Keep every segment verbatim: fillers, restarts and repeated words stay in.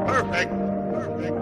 Perfect. Perfect.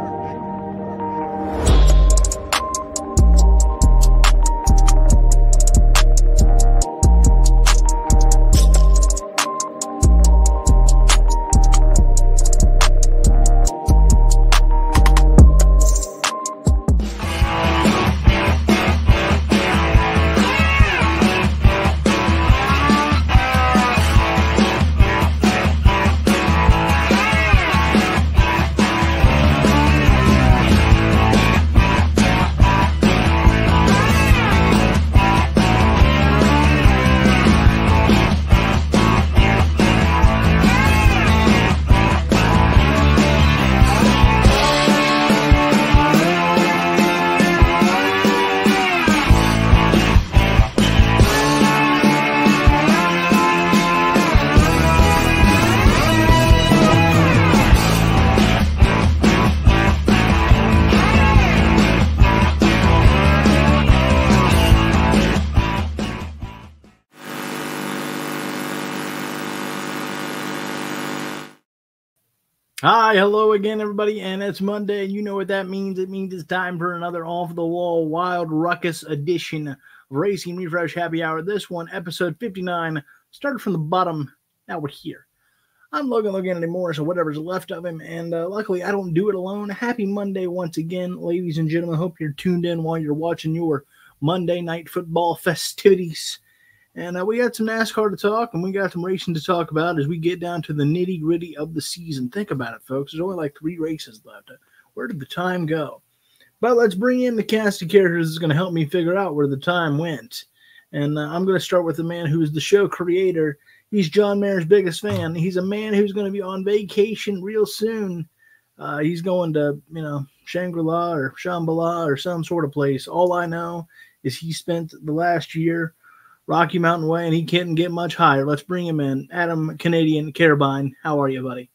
Hi, hello again, everybody, and it's Monday, and you know what that means. It means it's time for another off-the-wall wild ruckus edition of Racing Refresh Happy Hour. This one, episode fifty-nine, started from the bottom, now we're here. I'm Logan Logan anymore, so whatever's left of him, and uh, luckily I don't do it alone. Happy Monday once again, ladies and gentlemen. Hope you're tuned in while you're watching your Monday night football festivities. And uh, we got some NASCAR to talk, and we got some racing to talk about as we get down to the nitty-gritty of the season. Think about it, folks. There's only like three races left. Where did the time go? But let's bring in the cast of characters that's going to help me figure out where the time went. And uh, I'm going to start with the man who's the show creator. He's John Mayer's biggest fan. He's a man who's going to be on vacation real soon. Uh, he's going to, you know, Shangri-La or Shambhala or some sort of place. All I know is he spent the last year Rocky Mountain Way, and he couldn't get much higher. Let's bring him in. Adam Canadian Carabine, how are you, buddy?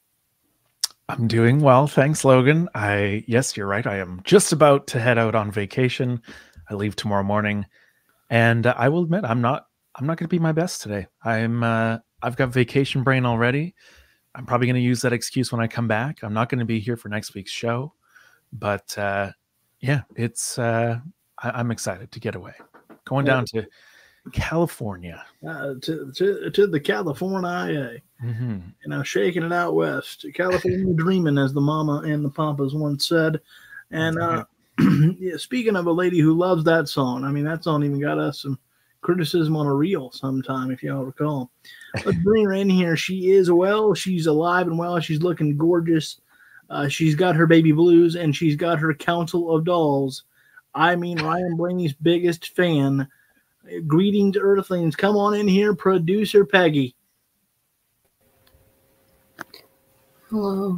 I'm doing well, thanks, Logan. I yes, you're right. I am just about to head out on vacation. I leave tomorrow morning, and uh, I will admit I'm not. I'm not going to be my best today. I'm. Uh, I've got vacation brain already. I'm probably going to use that excuse when I come back. I'm not going to be here for next week's show, but uh, yeah, it's. Uh, I, I'm excited to get away. Going down to California, uh, to, to to the California, mm-hmm. you know, shaking it out west. California dreaming, as the mama and the papas once said. And uh, yeah, speaking of a lady who loves that song, I mean, that song even got us some criticism on a reel sometime, if y'all recall. Let's bring her in here. She is well. She's alive and well. She's looking gorgeous. Uh, she's got her baby blues, and she's got her council of dolls. I mean, Ryan Blaney's biggest fan. Greetings, Earthlings. Come on in here, producer Peggy. Hello.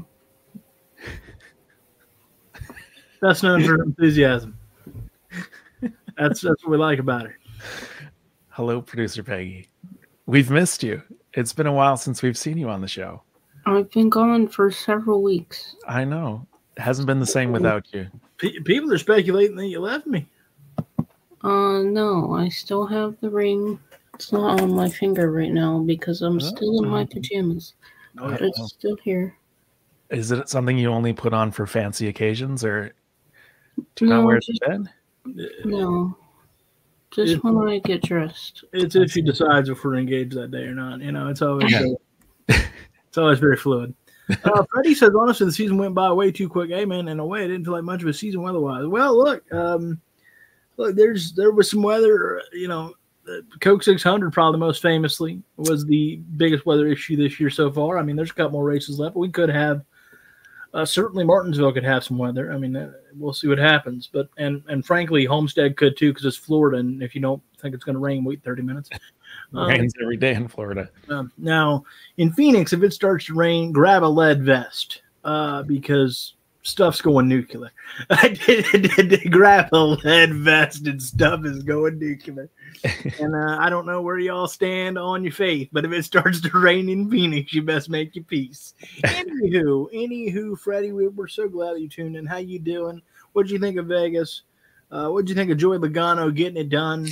That's known for enthusiasm. That's that's what we like about her. Hello, producer Peggy. We've missed you. It's been a while since we've seen you on the show. I've been gone for several weeks. I know. It hasn't been the same without you. P- people are speculating that you left me. Uh, no, I still have the ring. It's not on my finger right now because I'm still in my pajamas. Oh, but yeah. it's still here. Is it something you only put on for fancy occasions, or do you No, not wear it just- to bed? No. Just It- when I get dressed. It's if she decides if we're engaged that day or not. You know, it's always Yeah. it's always very fluid. Uh, Freddie says, honestly, the season went by way too quick. Hey, man, in a way, it didn't feel like much of a season weather-wise. Well, look, um, look, there's there was some weather. You know, the Coke six hundred probably most famously was the biggest weather issue this year so far. I mean, there's a couple more races left, but we could have. Uh, certainly, Martinsville could have some weather. I mean, uh, we'll see what happens. But and and frankly, Homestead could too because it's Florida, and if you don't think it's going to rain, wait thirty minutes. Um, Rains every day in Florida. um, now, in Phoenix, if it starts to rain, grab a lead vest uh, because stuff's going nuclear. I did, did, did grab a lead vest and stuff is going nuclear. And uh, I don't know where y'all stand on your faith, but if it starts to rain in Phoenix, you best make your peace. Anywho, anywho, Freddie, we, we're so glad you tuned in. How you doing? What'd you think of Vegas? Uh, what'd you think of Joey Logano getting it done?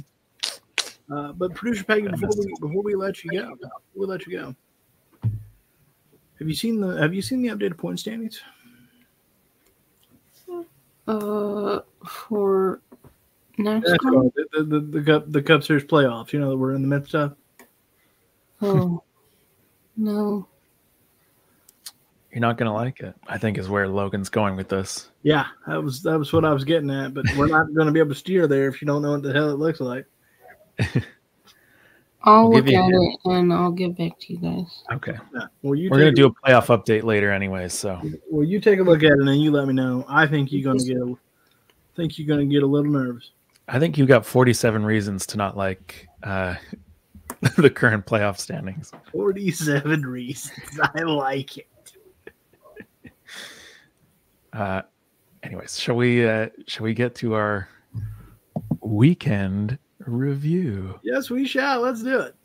Uh, but producer Peggy, before we before we let you go, we'll let you go. Have you seen the Have you seen the updated point standings? Uh, for NASCAR. NASCAR, the, the, the, the Cup the Cup Series playoffs. You know that we're in the midst of. Oh, no. You're not gonna like it, I think, is where Logan's going with this. Yeah, that was that was what I was getting at. But we're not going to be able to steer there if you don't know what the hell it looks like. I'll We'll look give at you- it and I'll get back to you guys. Okay. Yeah. Well, you We're gonna take, do a playoff update later, anyways. So well, you take a look at it and then you let me know. I think you're going to get. A, think you're going to get a little nervous. I think you got forty-seven reasons to not like uh, the current playoff standings. Forty-seven reasons. I like it. Uh, anyways, shall we? Uh, shall we get to our weekend review? Yes, we shall. Let's do it.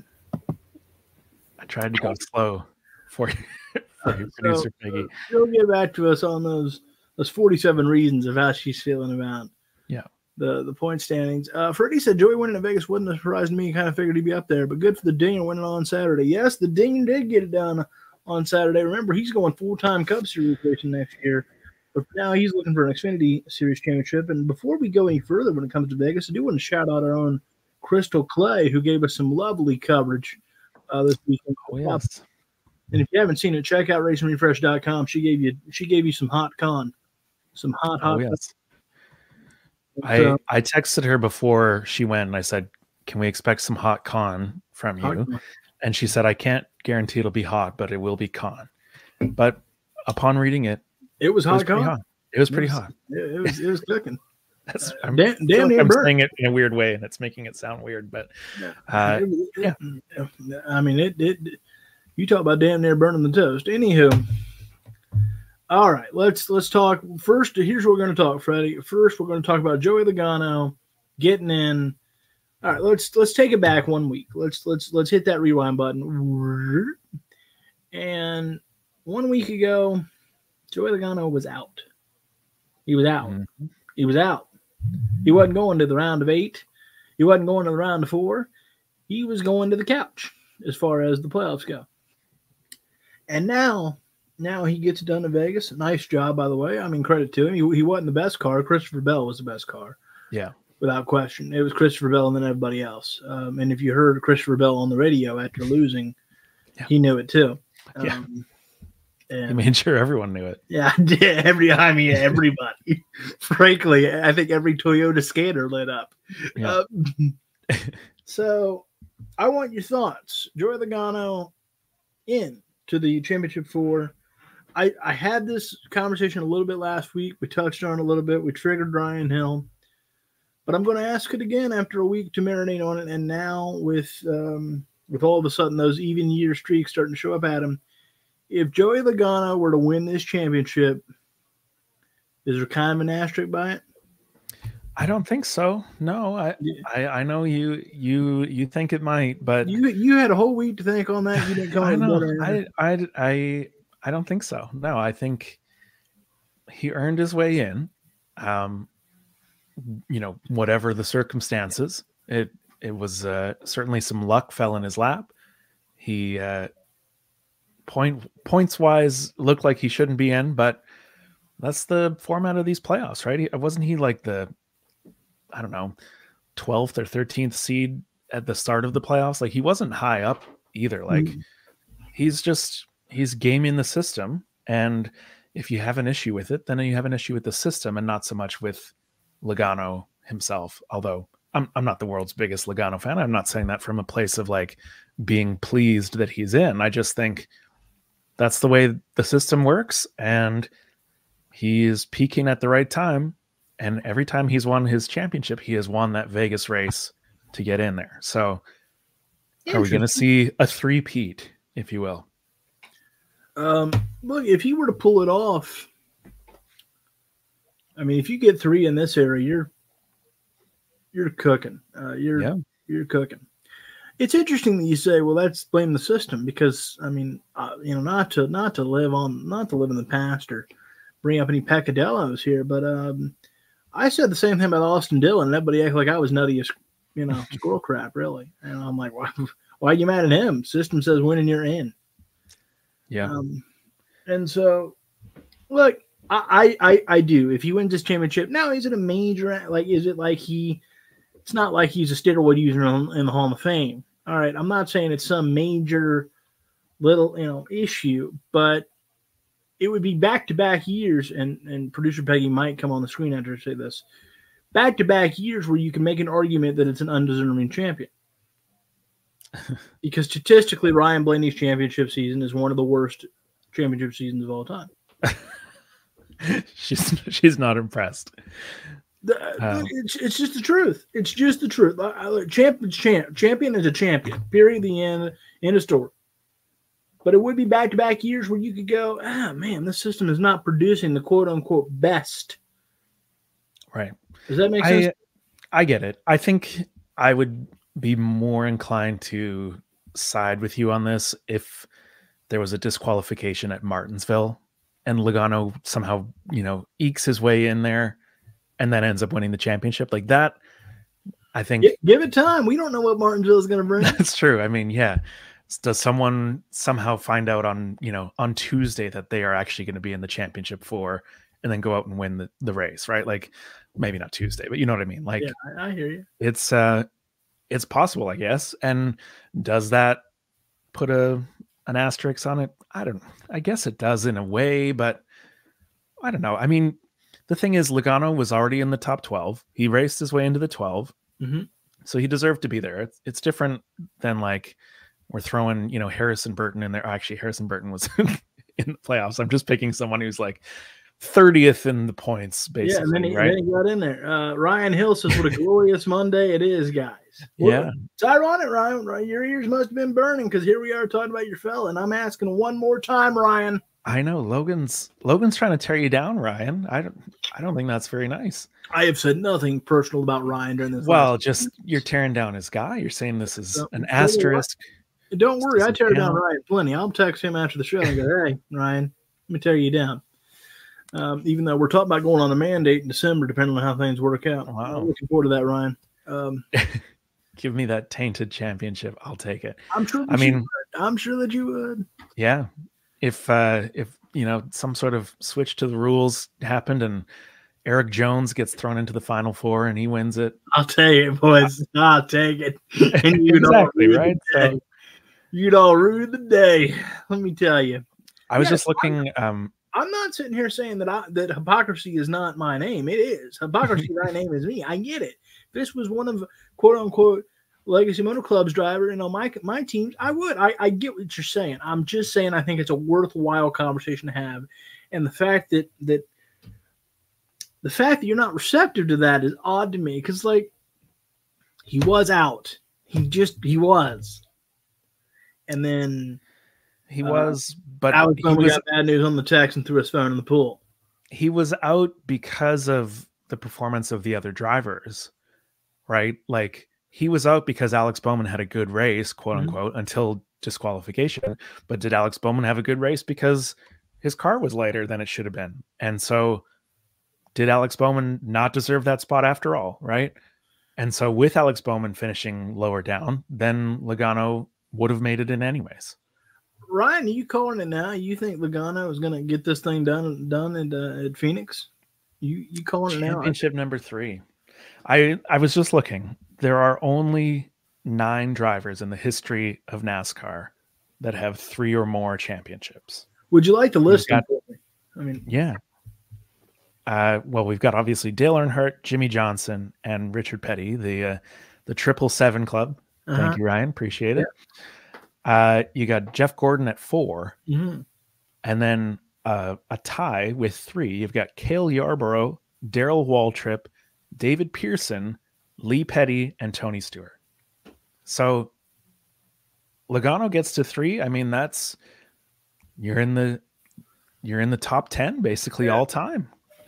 I tried to go slow for you, for you So, producer Peggy. She'll get back to us on those those forty-seven reasons of how she's feeling about Yeah. the the point standings. Uh, Freddie said Joey winning in Vegas wasn't a surprise to me. Kind of figured he'd be up there, but good for the Dean winning on Saturday. Yes, the Dean did get it done on Saturday. Remember, he's going full time Cup Series racing next year, but now he's looking for an Xfinity Series championship. And before we go any further when it comes to Vegas, I do want to shout out our own Crystal Clay, who gave us some lovely coverage uh, this weekend. Oh yes. And if you haven't seen it, check out racing refresh dot com. She gave you she gave you some hot con, some hot hot. Oh yes. con. I So, I texted her before she went, and I said, "Can we expect some hot con from hot you?" con. And she said, "I can't guarantee it'll be hot, but it will be con." But upon reading it, It was it hot was pretty con. hot. It was pretty It was- hot. It, it was it was cooking. That's Uh, I'm, damn- I feel damn like near I'm burnt. saying it in a weird way, and it's making it sound weird. But uh, yeah. I mean it, it. You talk about damn near burning the toast. Anywho, all right. Let's let's talk first. Here's what we're going to talk, Freddie. First, we're going to talk about Joey Logano getting in. All right. Let's let's take it back one week. Let's let's let's hit that rewind button. And one week ago, Joey Logano was out. He was out. Mhm. He was out. He wasn't going to the round of eight. He wasn't going to the round of four. He was going to the couch as far as the playoffs go. And now, now he gets it done in Vegas. Nice job, by the way. I mean, credit to him. He, he wasn't the best car. Christopher Bell was the best car. Yeah. Without question. It was Christopher Bell and then everybody else. Um, and if you heard Christopher Bell on the radio after losing, Yeah. he knew it too. Yeah. Um, He and made sure everyone knew it. yeah, every I mean everybody. Frankly, I think every Toyota scanner lit up. Yeah. Uh, so, I want your thoughts. Joey Logano in to the championship four. I I had this conversation a little bit last week. We touched on it a little bit. We triggered Ryan Hill, but I'm going to ask it again after a week to marinate on it. And now with um, with all of a sudden those even year streaks starting to show up at him. If Joey Logano were to win this championship, is there kind of an asterisk by it? I don't think so. No, I, Yeah. I, I know you, you, you think it might, but You you had a whole week to think on that. You didn't come I in know. better. I, I, I, I don't think so. No, I think he earned his way in. Um, you know, whatever the circumstances, it, it was uh, certainly some luck fell in his lap. He, uh, point points wise looked like he shouldn't be in, but that's the format of these playoffs, right? He, wasn't he like the, I don't know, twelfth or thirteenth seed at the start of the playoffs? Like he wasn't high up either. Like Mm. he's just, he's gaming the system. And if you have an issue with it, then you have an issue with the system and not so much with Logano himself. Although I'm, I'm not the world's biggest Logano fan. I'm not saying that from a place of like being pleased that he's in. I just think that's the way the system works. And he is peaking at the right time. And every time he's won his championship, he has won that Vegas race to get in there. So are we going to see a three-peat, if you will? Um, look, if he were to pull it off, I mean, if you get three in this area, you're you're cooking. Uh, you're Yeah. you're cooking. It's interesting that you say, "Well, that's blame the system," because I mean, uh, you know, not to not to live on, not to live in the past or bring up any peccadillos here, but um, I said the same thing about Austin Dillon, and everybody acted like I was nutty as you know squirrel crap, really. And I'm like, why? Why are you mad at him? System says winning, you're in. Yeah. Um, And so, look, I, I, I do. If he wins this championship, now is it a major? Like, is it like he? It's not like he's a steroid user in, in the Hall of Fame. All right, I'm not saying it's some major little you know issue, but it would be back to back years, and and producer Peggy might come on the screen after I say this. Back to back years where you can make an argument that it's an undeserving champion. Because statistically, Ryan Blaney's championship season is one of the worst championship seasons of all time. she's she's not impressed. The, um, it's it's just the truth. It's just the truth. I, I, champion, champ, champion is a champion. Period. The end. End of story. But it would be back to back years where you could go, ah, man, this system is not producing the quote unquote best. Right. Does that make sense? I, I get it. I think I would be more inclined to side with you on this if there was a disqualification at Martinsville and Logano somehow, you know, ekes his way in there and then ends up winning the championship like that. I think G- give it time. We don't know what Martinsville is going to bring. That's true. I mean, yeah. Does someone somehow find out on, you know, on Tuesday that they are actually going to be in the championship four and then go out and win the, the race, right? Like maybe not Tuesday, but you know what I mean? Like, yeah, I, I hear you. It's, uh, it's possible, I guess. And does that put a, an asterisk on it? I don't, I guess it does in a way, but I don't know. I mean, the thing is Logano was already in the top twelve. He raced his way into the twelve. Mm-hmm. So he deserved to be there. It's, it's different than like, we're throwing, you know, Harrison Burton in there. Actually, Harrison Burton was in the playoffs. I'm just picking someone who's like thirtieth in the points, basically. Yeah, and then he, right? then he got in there. Uh, Ryan Hill says, what a glorious Monday it is, guys. Well, yeah. It's ironic, Ryan. Ryan. Your ears must have been burning because here we are talking about your fella, and I'm asking one more time, Ryan. I know Logan's Logan's trying to tear you down, Ryan. I don't I don't think that's very nice. I have said nothing personal about Ryan during this. Well, just you're tearing down his guy. You're saying this is so, an asterisk. Don't worry, I tear down Ryan plenty. I'll text him after the show and go, hey, Ryan, let me tear you down. Um, even though we're talking about going on a mandate in December, depending on how things work out. Wow. I'm looking forward to that, Ryan. Um, Give me that tainted championship. I'll take it. I'm sure. I mean, would. I'm sure that you would. Yeah. If, uh, if, you know, some sort of switch to the rules happened and Eric Jones gets thrown into the Final Four and he wins it. I'll take it, boys. I'll take it. And you exactly, right? So, you'd all ruin the day. Let me tell you. I was yes, just looking. I'm, um, I'm not sitting here saying that I, that hypocrisy is not my name. It is. Hypocrisy, my name is me. I get it. If this was one of quote unquote Legacy Motor Club's driver, you know, my my teams, I would. I, I get what you're saying. I'm just saying I think it's a worthwhile conversation to have. And the fact that that the fact that you're not receptive to that is odd to me because like he was out. He just he was. And then he uh, was, but Alex he was, got bad news on the text and threw his phone in the pool. He was out because of the performance of the other drivers, right? Like he was out because Alex Bowman had a good race, quote Mm-hmm. unquote, until disqualification. But did Alex Bowman have a good race because his car was lighter than it should have been? And so did Alex Bowman not deserve that spot after all, right? And so with Alex Bowman finishing lower down, then Logano would have made it in anyways. Ryan, are you calling it now? You think Logano is going to get this thing done done at, uh, at Phoenix? You you calling it now? Championship number three. I I was just looking. There are only nine drivers in the history of NASCAR that have three or more championships. Would you like to list got, them for me? I mean, yeah. Uh, well, we've got obviously Dale Earnhardt, Jimmy Johnson, and Richard Petty, the uh, the Triple Seven Club. uh-huh. Thank you, Ryan. Appreciate it. Yeah. Uh, you got Jeff Gordon at four, mm-hmm. and then uh, a tie with three. You've got Cale Yarborough, Darrell Waltrip, David Pearson, Lee Petty, and Tony Stewart. So Logano gets to three. I mean, that's you're in the you're in the top ten basically yeah. all time.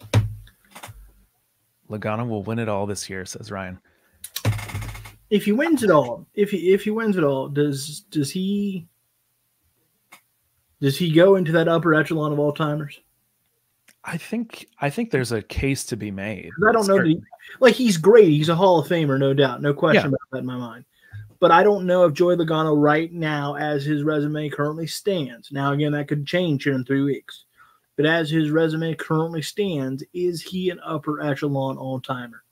Logano will win it all this year, says Ryan. If he wins it all, if he if he wins it all, does does he does he go into that upper echelon of all timers? I think I think there's a case to be made. I don't know. That he, like he's great. He's a Hall of Famer, no doubt, no question yeah. about that in my mind. but I don't know if Joey Logano right now, as his resume currently stands. Now, again, that could change here in three weeks. But as his resume currently stands, is he an upper echelon all-timer?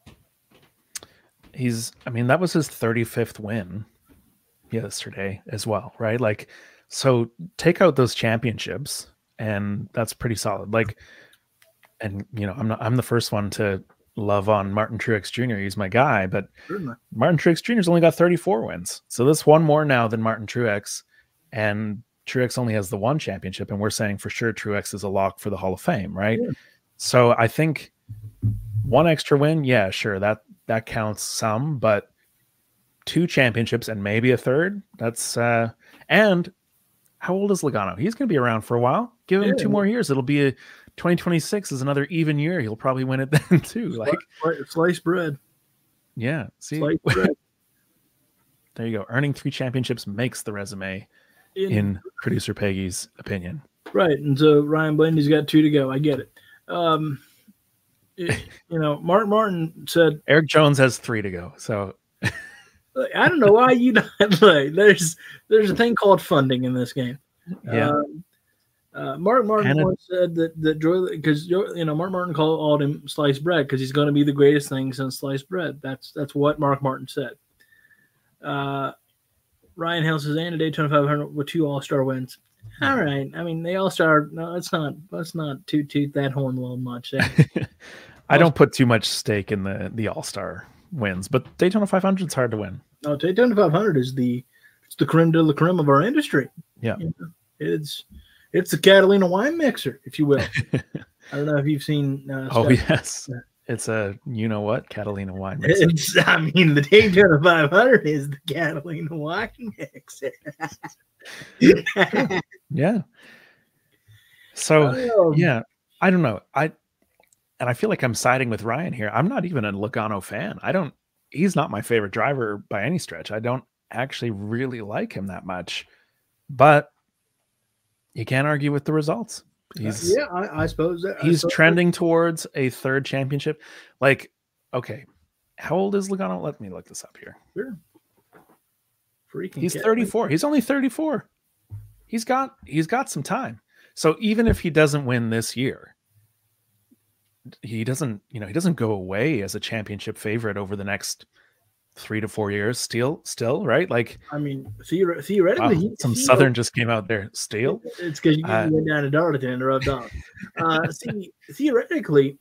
He's, I mean, that was his thirty-fifth win yesterday as well, right? Like, so take out those championships, and that's pretty solid. Like, and you know, I'm not, I'm the first one to love on Martin Truex Junior He's my guy, but Certainly. Martin Truex Junior's only got thirty-four wins. So that's one more now than Martin Truex. And Truex only has the one championship. And we're saying for sure Truex is a lock for the Hall of Fame, right? Yeah. So I think one extra win, yeah, sure. That, that counts some, but two championships and maybe a third. That's, uh, and how old is Logano? He's going to be around for a while. Give him Yeah. two more years. It'll be a twenty twenty-six is another even year. He'll probably win it then too. Like Slice, sliced bread. Yeah. See, Sliced bread. there you go. Earning three championships makes the resume In, in producer Peggy's opinion. right. And so Ryan Blaney's got two to go. I get it. Um, it, you know, Mark Martin said, Eric Jones has three to go. So like, I don't know why you don't like, there's there's a thing called funding in this game. yeah. Um, uh, Mark Martin Canada- once said that that Joy, because you know Mark Martin called, called him sliced bread because he's going to be the greatest thing since sliced bread. That's that's what Mark Martin said. Uh, Ryan Hill says, and a Daytona five hundred with two All Star wins. All right, I mean they All Star. No, let's not let's not toot toot that horn a little much. I don't put too much stake in the, the all-star wins, but Daytona five hundred is hard to win. No, Daytona five hundred is the it's the creme de la creme of our industry. Yeah. You know, it's it's the Catalina wine mixer, if you will. I don't know if you've seen. Uh, Oh, stuff. yes. It's a, you know what, Catalina wine mixer. It's, I mean, the Daytona five hundred is the Catalina wine mixer. Yeah. So, Um, yeah, I don't know. I, and I feel like I'm siding with Ryan here. I'm not even a Logano fan. I don't, he's not my favorite driver by any stretch. I don't actually really like him that much, but you can't argue with the results. He's, yeah, I, I suppose that I he's suppose trending towards a third championship. Like, okay, how old is Logano? Let me look this up here. that- Sure. Freaking He's Catalina. thirty-four. He's only thirty-four. He's got he's got some time. So even if he doesn't win this year, he doesn't, you know, he doesn't go away as a championship favorite over the next three to four years. Still, still, right? Like, I mean, theor- theoretically, wow, he, some he- Southern just came out there. Still, It's because you Uh, went down to Darlington and rubbed off. Uh, see, theoretically,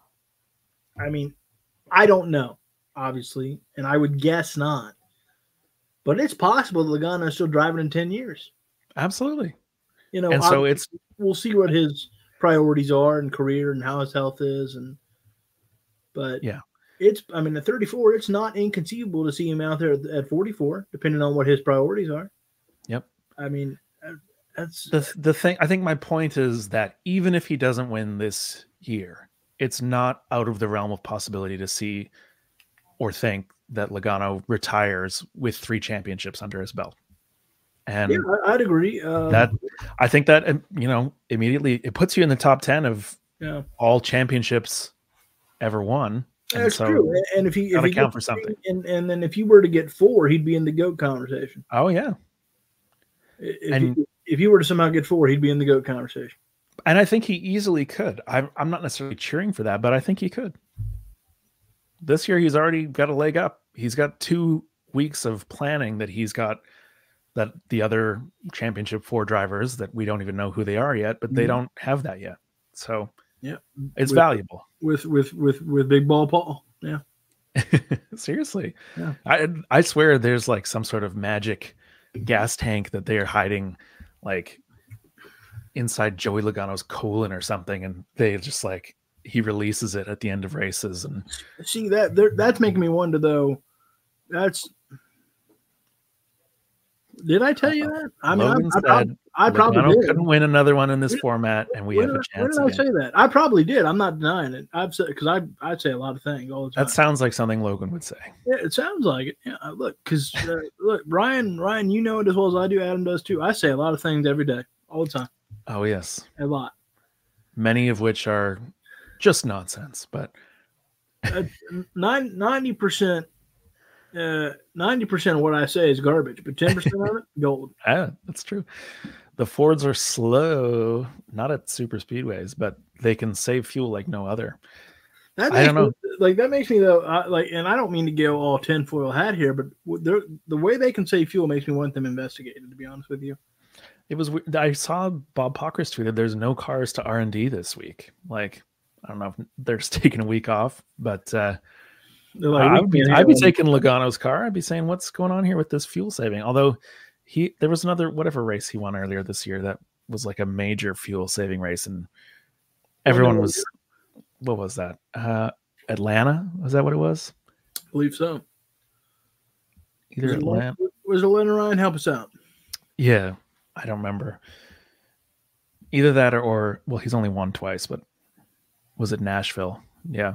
I mean, I don't know, obviously, and I would guess not. But it's possible that Logano is still driving in ten years. absolutely. You know, And so obviously, it's we'll see what his priorities are and career and how his health is, and but Yeah. it's. I mean, at thirty-four, it's not inconceivable to see him out there at, at forty-four, depending on what his priorities are. Yep. I mean, uh, that's the the thing. I think my point is that even if he doesn't win this year, it's not out of the realm of possibility to see or think that Logano retires with three championships under his belt. And yeah, I, I'd agree. Uh, that I think that, um, you know, immediately it puts you in the top ten of yeah. all championships ever won. And That's so, true. And if he, if gotta he count gets for three, something. and and then if you were to get four, he'd be in the GOAT conversation. oh yeah. If And- he, if you were to somehow get four, he'd be in the GOAT conversation. And I think he easily could. I'm, I'm not necessarily cheering for that, but I think he could. This year, he's already got a leg up. He's got two weeks of planning that he's got that the other championship four drivers that we don't even know who they are yet, but they Mhm. don't have that yet. So Yeah, it's With- valuable. with with with with Big Ball Paul. Yeah, Seriously. Yeah. I I swear there's like some sort of magic gas tank that they are hiding like inside Joey Logano's colon or something, and they just like he releases it at the end of races. And see that there, that's making me wonder though. That's did I tell you that? I mean, Logan I, I, prob- said I probably Logano did. couldn't win another one in this When- format, and we when have a did, when chance did I again. say that? I probably did. I'm not denying it. I've said because I I say a lot of things all the time. That sounds like something Logan would say. Yeah, it sounds like it. Yeah, look, because uh, look, Ryan, Ryan, you know it as well as I do. Adam does too. I say a lot of things every day, all the time, Oh yes, a lot. many of which are just nonsense. But Uh, nine, ninety percent, uh, ninety percent of what I say is garbage, but ten percent of it, gold. Yeah, that's true. The Fords are slow, not at super speedways, but they can save fuel like no other. That I don't know. Me, like that makes me though, I, like, and I don't mean to go all tinfoil hat here, but the way they can save fuel makes me want them investigated. To be honest with you, it was. I saw Bob Pockris tweeted there's no cars to R and D this week. Like, I don't know if they're taking a week off, but uh, like, I would be, I'd be taking Logano's car. I'd be saying, what's going on here with this fuel saving? Although he, there was another whatever race he won earlier this year that was like a major fuel saving race, and everyone was. What was that? Uh, Atlanta? Was that what it was? I believe so. Either was Atlanta. It, was Atlanta Ryan? Help us out. Yeah, I don't remember. Either that or, or, well, he's only won twice, but was it Nashville? Yeah.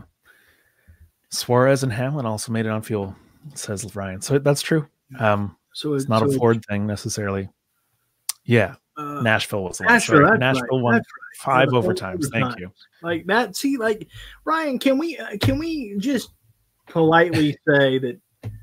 Suarez and Hamlin also made it on fuel, says Ryan. So that's true. Um, so it's, it's not so a Ford it's, thing necessarily. Yeah. Uh, Nashville was last. Nashville, right. Nashville right. won right. five overtimes. Thank you. Like that. See, like Ryan, can we uh, can we just politely say that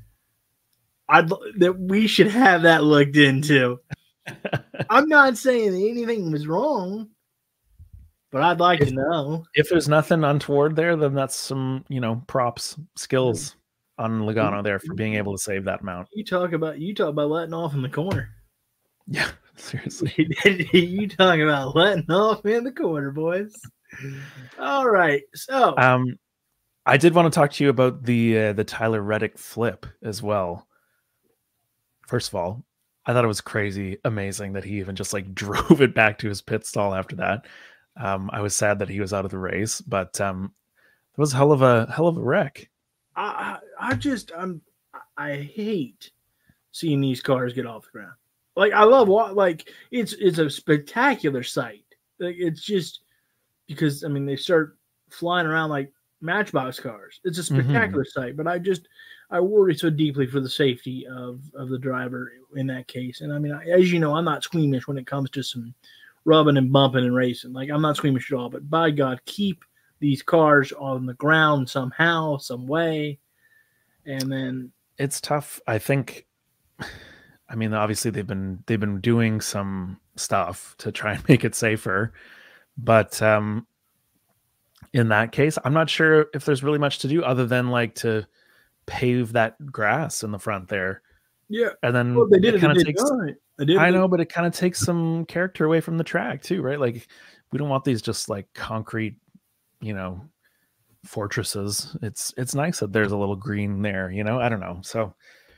I'd that we should have that looked into? I'm not saying that anything was wrong, but I'd like if, to know. If there's nothing untoward there, then that's some, you know, props, skills on Logano there for being able to save that amount. You talk about you talk about letting off in the corner. Yeah, seriously. You talking about letting off in the corner, boys. All right. So um I did want to talk to you about the uh, the Tyler Reddick flip as well. First of all, I thought it was crazy amazing that he even just like drove it back to his pit stall after that. Um, I was sad that he was out of the race, but um, it was a hell of a hell of a wreck. I I just I'm I hate seeing these cars get off the ground. Like I love like it's it's a spectacular sight. Like it's just because I mean they start flying around like Matchbox cars. It's a spectacular mm-hmm. sight, but I just I worry so deeply for the safety of of the driver in that case. And I mean, as you know, I'm not squeamish when it comes to some rubbing and bumping and racing. Like I'm not squeamish at all. But by God, keep these cars on the ground somehow, some way. And then it's tough. I think. I mean, obviously they've been they've been doing some stuff to try and make it safer, but um, in that case, I'm not sure if there's really much to do other than like to pave that grass in the front there. Yeah, and then well, they did it. Kind of takes. Right. They did I know, but it kind of takes some character away from the track too, right? Like we don't want these just like concrete, you know, fortresses. It's it's nice that there's a little green there, you know. I don't know, so.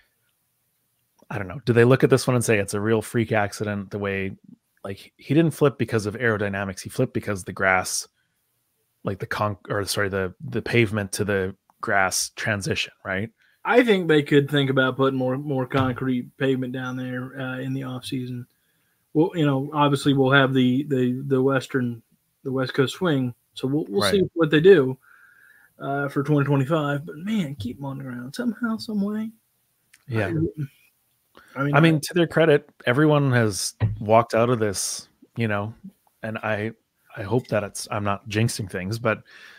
I don't know. Do they look at this one and say it's a real freak accident? The way, like, he didn't flip because of aerodynamics. He flipped because the grass, like the con, or sorry, the the pavement to the grass transition, right? I think they could think about putting more more concrete pavement down there uh, in the off season. Well, you know, obviously we'll have the the the western the West Coast swing, so we'll we'll right. see what they do uh, for twenty twenty-five. But man, keep them on the ground somehow, some way. Yeah. I, I mean, I mean, to their credit, everyone has walked out of this, you know, and I, I hope that it's, I'm not jinxing things, but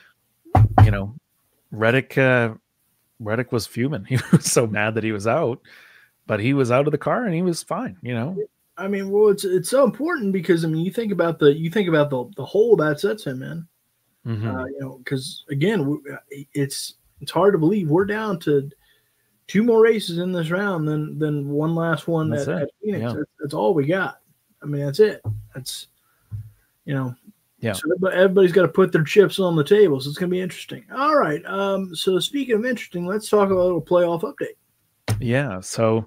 you know, Reddick, uh, Reddick was fuming. He was so mad that he was out, but he was out of the car and he was fine, you know? I mean, well, it's, it's so important because I mean, you think about the, you think about the, the hole that sets him in, mm-hmm. uh, you know, cause again, it's, it's hard to believe we're down to two more races in this round than than one last one at, at Phoenix. Yeah. That's, that's all we got. I mean, that's it. That's, you know, yeah. So everybody's got to put their chips on the table, so it's going to be interesting. All right. Um. So speaking of interesting, let's talk about a little playoff update. Yeah. So,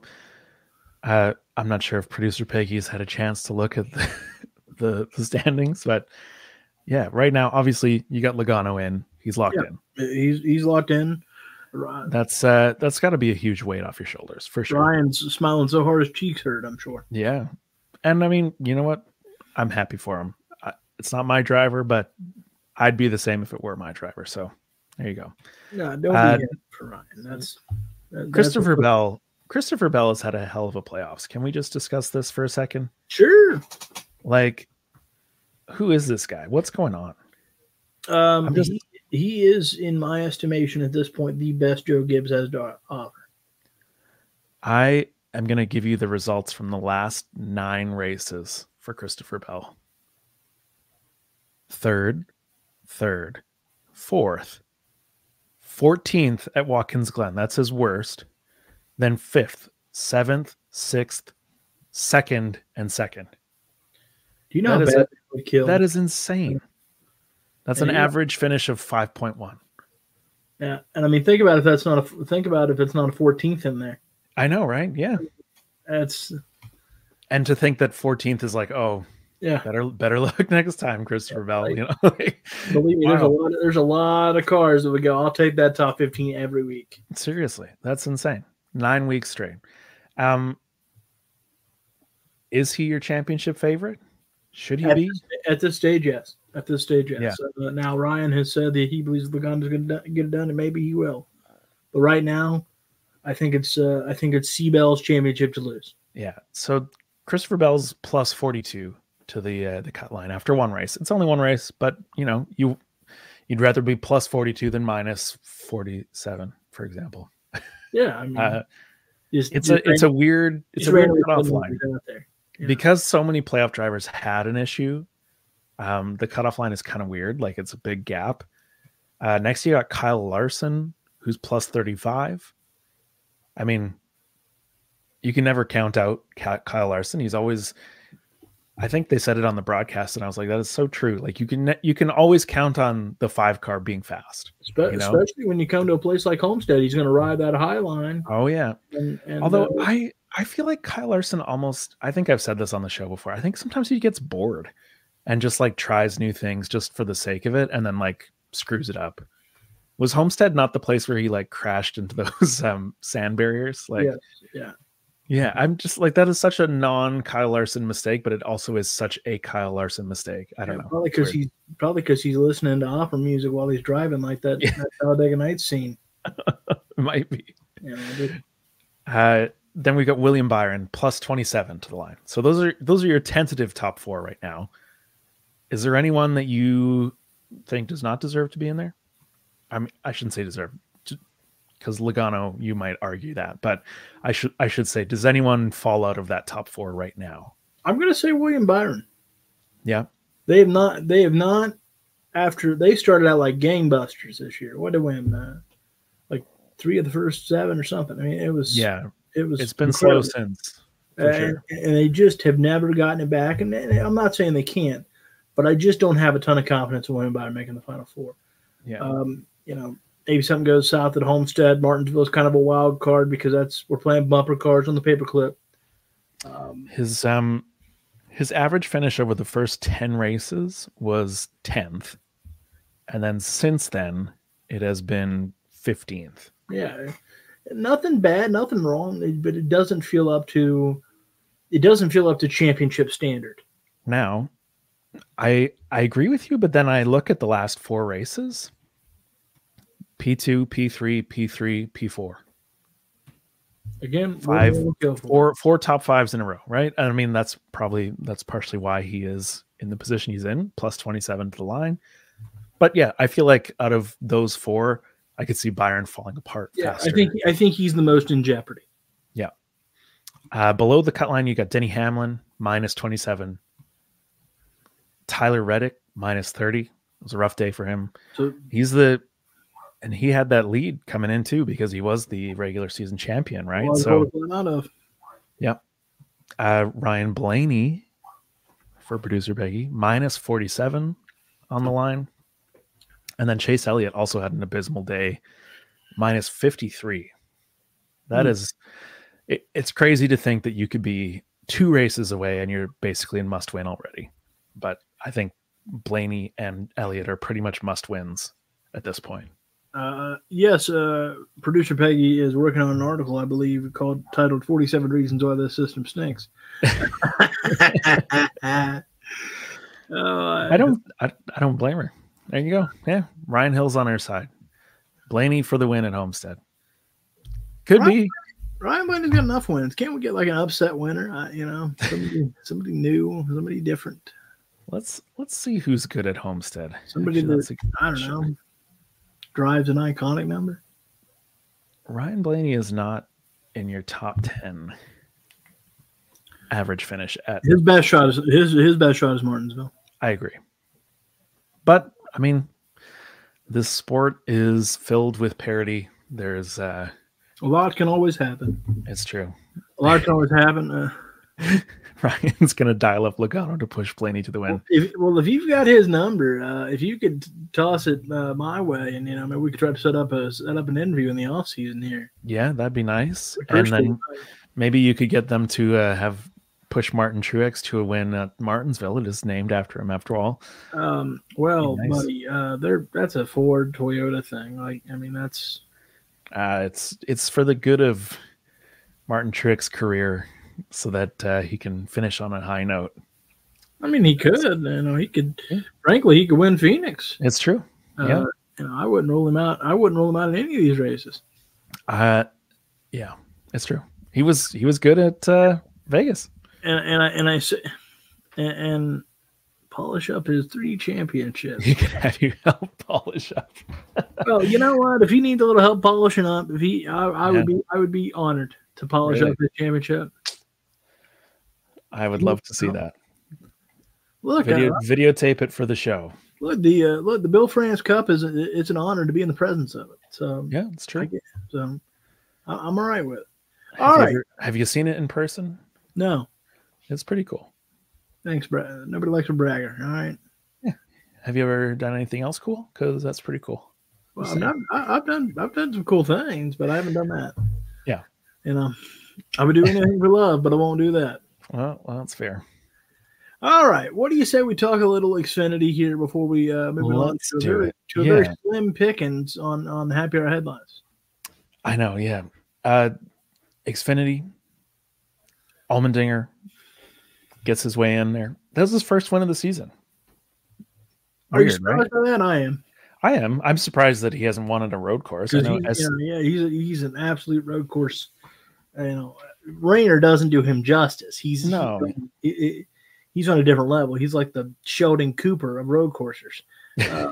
uh, I'm not sure if producer Peggy's had a chance to look at the the, the standings, but yeah, right now, obviously, you got Logano in. He's locked yeah. in. He's he's locked in. That's uh that's got to be a huge weight off your shoulders for sure. Ryan's smiling so hard his cheeks hurt, I'm sure. Yeah, and I mean, you know what? I'm happy for him. I, it's not my driver, but I'd be the same if it were my driver. So there you go. Yeah, don't uh, be for Ryan. That's, that, Christopher that's Bell. Christopher Bell has had a hell of a playoffs. Can we just discuss this for a second? Sure. Like, who is this guy? What's going on? Um, just, he, he is, in my estimation, at this point, the best Joe Gibbs has to offer. I am going to give you the results from the last nine races for Christopher Bell. Third, third, fourth, fourteenth at Watkins Glen. That's his worst. Then fifth, seventh, sixth, second, and second. Do you know that how is bad a, that would kill? That is insane. That's And an yeah. average finish of five point one. Yeah, and I mean, think about if that's not a think about if it's not a fourteenth in there. I know, right? Yeah. That's And to think that fourteenth is like, oh, yeah. better better luck next time, Christopher Bell. Like, you know, like, believe me, there's a wow. lot. Of, there's a lot of cars that would go. I'll take that top fifteen every week. Seriously, that's insane. Nine weeks straight. Um, is he your championship favorite? Should he At be? this, at this stage, yes. At this stage, yes. Yeah. So, uh, now Ryan has said that he believes Logano's going to get it done, and maybe he will. But right now, I think it's uh, I think it's Seabell's championship to lose. Yeah. So Christopher Bell's plus forty-two to the uh, the cut line after one race. It's only one race, but you know you you'd rather be plus forty-two than minus forty-seven, for example. Yeah, I mean, Uh, just, it's just a it's a weird it's a weird cutoff line there. Yeah. because so many playoff drivers had an issue. Um, the cutoff line is kind of weird, like it's a big gap. Uh, next you got Kyle Larson, who's plus thirty-five. I mean, you can never count out Kyle Larson. He's always, I think they said it on the broadcast, and I was like, that is so true. Like you can you can always count on the five car being fast, Spe- you know? especially when you come to a place like Homestead. He's going to ride that high line. Oh yeah. And, and, Although uh, I I feel like Kyle Larson almost, I think I've said this on the show before. I think sometimes he gets bored and just like tries new things just for the sake of it, and then like screws it up. Was Homestead not the place where he like crashed into those um, sand barriers? Like, yes, yeah. Yeah, I'm just like, that is such a non Kyle Larson mistake, but it also is such a Kyle Larson mistake. I don't Yeah, know. Probably because he's probably because he's listening to opera music while he's driving, like that, Yeah. that Talladega Nights scene. It might be. You know, but- Uh, then we got William Byron plus twenty-seven to the line. So those are those are your tentative top four right now. Is there anyone that you think does not deserve to be in there? I mean, I shouldn't say deserve, because Logano, you might argue that, but I should I should say, does anyone fall out of that top four right now? I'm going to say William Byron. Yeah, They have not. They have not. After they started out like gangbusters this year. What did they win? Uh, like three of the first seven or something. I mean, it was. yeah. It was. It's been incredible. slow since. For and, sure. and they just have never gotten it back. And, and I'm not saying they can't, but I just don't have a ton of confidence in William Byron making the Final Four. Yeah. Um, you know, maybe something goes south at Homestead. Martinsville's kind of a wild card because that's we're playing bumper cars on the paperclip. Um, His um his average finish over the first ten races was tenth. And then since then it has been fifteenth. yeah, nothing bad, nothing wrong, but it doesn't feel up to it doesn't feel up to championship standard. Now, I I agree with you, but then I look at the last four races. P two, P three, P three, P four. Again, Five, we'll go for four, four top fives in a row, right? And I mean, that's probably, that's partially why he is in the position he's in, plus twenty-seven to the line. But yeah, I feel like out of those four, I could see Byron falling apart yeah, faster. I think I think he's the most in jeopardy. Yeah. Uh, below the cut line, you got Denny Hamlin, minus twenty-seven. Tyler Reddick, minus thirty. It was a rough day for him. So He's the, and he had that lead coming in too because he was the regular season champion, right? well, So, out of yeah. Uh, Ryan Blaney for producer Peggy, minus forty-seven on the line. And then Chase Elliott also had an abysmal day, minus fifty-three. That Hmm. is, it, it's crazy to think that you could be two races away and you're basically in must win already. But I think Blaney and Elliott are pretty much must wins at this point. Uh, yes, uh, producer Peggy is working on an article, I believe, called titled forty-seven Reasons Why This System Stinks. oh, I don't I, I don't blame her. There you go. Yeah. Ryan Hill's on her side. Blaney for the win at Homestead. Could Ryan, be. Ryan Blaney's got enough wins. Can't we get like an upset winner? Uh, you know, somebody, somebody new, somebody different. Let's let's see who's good at Homestead. Somebody Actually, that, that's a good I don't question. know, drives an iconic number. Ryan Blaney is not in your top ten average finish at His best shot is his his best shot is Martinsville. I agree. But I mean, this sport is filled with parity. There's uh A lot can always happen. it's true. A lot can always happen. Uh, Ryan's gonna dial up Logano to push Blaney to the win. if, well, if you've got his number, uh, if you could toss it uh, my way, and you know, maybe we could try to set up a set up an interview in the off season here. Yeah, that'd be nice. The And first then game, maybe you could get them to uh, have push Martin Truex to a win at Martinsville. It is named after him, after all. um, well, Nice. buddy, uh, they're that's a Ford Toyota thing. Like, I mean, that's Uh, it's it's for the good of Martin Truex's career, so that uh, he can finish on a high note. I mean, he could, you know, he could. Yeah. Frankly, he could win Phoenix. It's true. Uh, Yeah. you know, I wouldn't rule him out. I wouldn't rule him out in any of these races. Uh, yeah, it's true. He was he was good at uh, Vegas. And and I and I say, and, and polish up his three championships. He could have you help polish up. Well, you know what? If he needs a little help polishing up, if he, I, I Yeah. would be, I would be honored to polish Really? up his championship. I would love to see that. Look, Video, uh, videotape it for the show. look, the uh, look, the Bill France Cup is it's an honor to be in the presence of it. So Yeah, it's true. I get, so I, I'm all right with it. Have All you right, ever- have you seen it in person? no, It's pretty cool. thanks, Brad. Nobody likes a bragger. All right. Have you ever done anything else cool? Because that's pretty cool. Well, I mean, I've, I- I've done I've done some cool things, but I haven't done that. Yeah. You know, I would do anything for love, but I won't do that. Well, well, that's fair. All right. What do you say we talk a little Xfinity here before we uh, move on Let's to a, do very, it. to a very Yeah. slim pickings on on the Happy Hour headlines? I know, yeah. Uh, Xfinity, Allmendinger gets his way in there. That was his first win of the season. Are you Weird, right? surprised by that? I am. I am. I'm surprised that he hasn't won at a road course. I 'Cause know he, as- you know, yeah, he's a, he's an absolute road course. You know, Rayner doesn't do him justice. He's No. he- he- he's on a different level. He's like the Sheldon Cooper of road coursers. Um,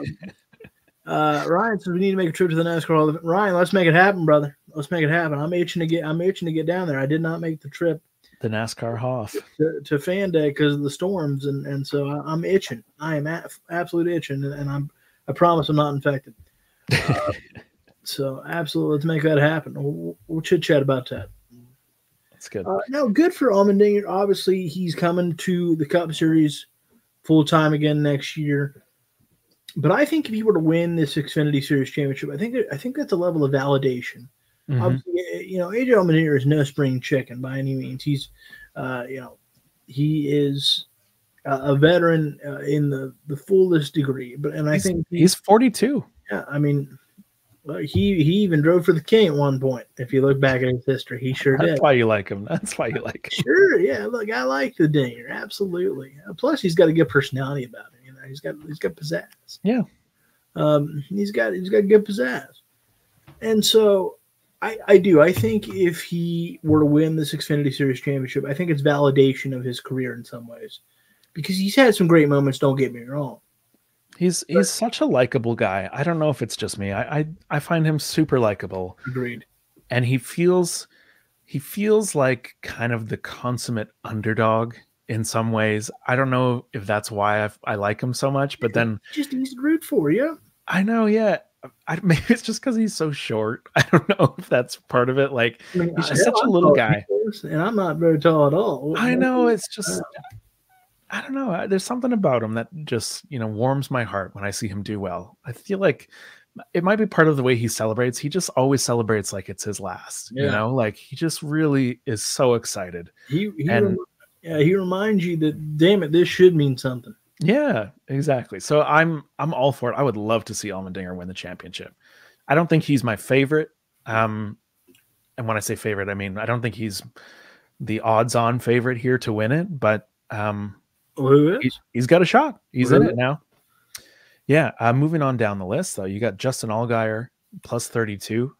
uh, Ryan says we need to make a trip to the NASCAR Hall of Fame. Ryan, let's make it happen, brother. Let's make it happen. I'm itching to get. I'm itching to get down there. I did not make the trip the NASCAR Hoff. to, to Fan Day because of the storms, and, and so I, I'm itching. I am a, absolute itching, and, and I'm. I promise I'm not infected. Uh, so absolutely, let's make that happen. We'll, we'll chit chat about that. That's good. Uh, no, good for Allmendinger. Obviously, he's coming to the Cup Series full time again next year. But I think if he were to win this Xfinity Series championship, I think I think that's a level of validation. Mhm. Obviously, you know, A J Allmendinger is no spring chicken by any means. He's, uh, you know, he is a, a veteran uh, in the, the fullest degree. But and I He's, think he- he's forty-two. yeah, I mean, well, he he even drove for the King at one point. If you look back at his history, he sure That's did. why you like him. That's why you like him. Sure, yeah. Look, I like the Dinger, absolutely. Uh, Plus, he's got a good personality about him. You know, he's got he's got pizzazz. Yeah. Um, he's got he's got good pizzazz, and so I I do. I think if he were to win this Xfinity Series championship, I think it's validation of his career in some ways, because he's had some great moments. Don't get me wrong. He's he's such a likable guy. I don't know if it's just me. I I, I find him super likable, Agreed. and he feels he feels like kind of the consummate underdog in some ways. I don't know if that's why I I like him so much, but then Just easy to root for, yeah. I know, yeah. I, maybe it's just because he's so short. I don't know if that's part of it. Like I mean, he's I- just such a I'm little tall, guy. and I'm not very tall at all. I know it's just I don't know. There's something about him that just, you know, warms my heart when I see him do well. I feel like it might be part of the way he celebrates. He just always celebrates like it's his last, you Yeah. know, like he just really is so excited. He he, And- rem- yeah, he reminds you that, damn it, this should mean something. Yeah, exactly. So I'm I'm all for it. I would love to see Allmendinger win the championship. I don't think he's my favorite. Um, and when I say favorite, I mean I don't think he's the odds-on favorite here to win it, but um, Well, who is? he, he's got a shot. He's in Really? it now. Yeah. Uh, moving on down the list, though, you got Justin Allgaier plus thirty-two.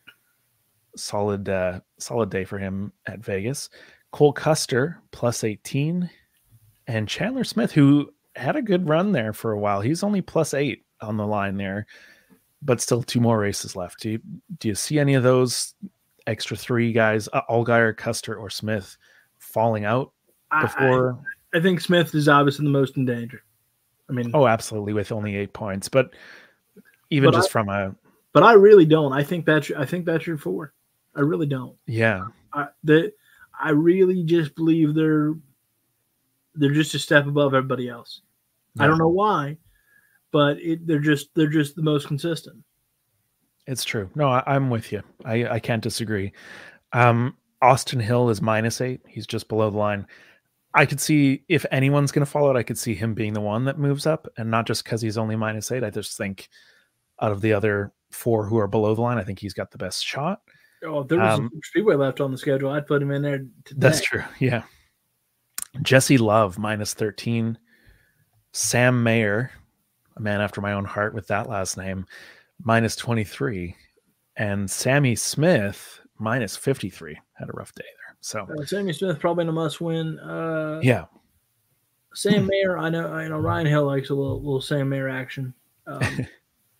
Solid, uh, solid day for him at Vegas. Cole Custer plus eighteen, and Chandler Smith, who had a good run there for a while. He's only plus eight on the line there, but still two more races left. Do you, do you see any of those extra three guys, uh, Allgaier, Custer, or Smith, falling out before? I, I think Smith is obviously the most in danger. I mean, oh, absolutely, with only eight points, but even but just I, from a. But I really don't. I think that's I think that's your four. I really don't. Yeah. I, the, I really just believe they're they're just a step above everybody else. Yeah. I don't know why, but it, they're just they're just the most consistent. It's true. No, I, I'm with you. I, I can't disagree. Um, Austin Hill is minus eight. He's just below the line. I could see if anyone's going to fall out, I could see him being the one that moves up, and not just because he's only minus eight. I just think out of the other four who are below the line, I think he's got the best shot. Oh, if there was um, a Speedway left on the schedule, I'd put him in there today. That's true. Yeah. Jesse Love, minus thirteen. Sam Mayer, a man after my own heart with that last name, minus twenty-three. And Sammy Smith, minus fifty-three. Had a rough day there. So uh, Sammy Smith probably in a must-win. Uh, yeah. Sam Mayer, I know. I know Ryan Hill likes a little little Sam Mayer action. Um,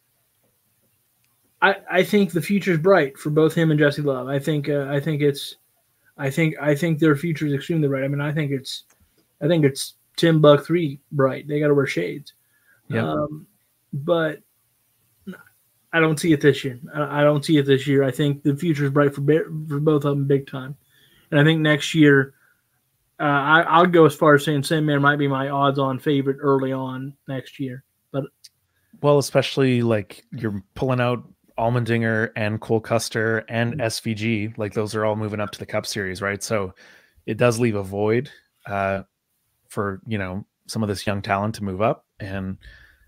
I, I think the future's bright for both him and Jesse Love. I think uh, I think it's I think I think their future is extremely bright. I mean, I think it's I think it's Tim Buck three bright. They got to wear shades. Yeah. Um, but I don't see it this year. I, I don't see it this year. I think the future is bright for for both of them big time. And I think next year, uh, I, I'll go as far as saying Sam Mayer might be my odds-on favorite early on next year. But well, especially like you're pulling out Allmendinger and Cole Custer and S V G, like those are all moving up to the Cup Series, right? So it does leave a void uh, for, you know, some of this young talent to move up. And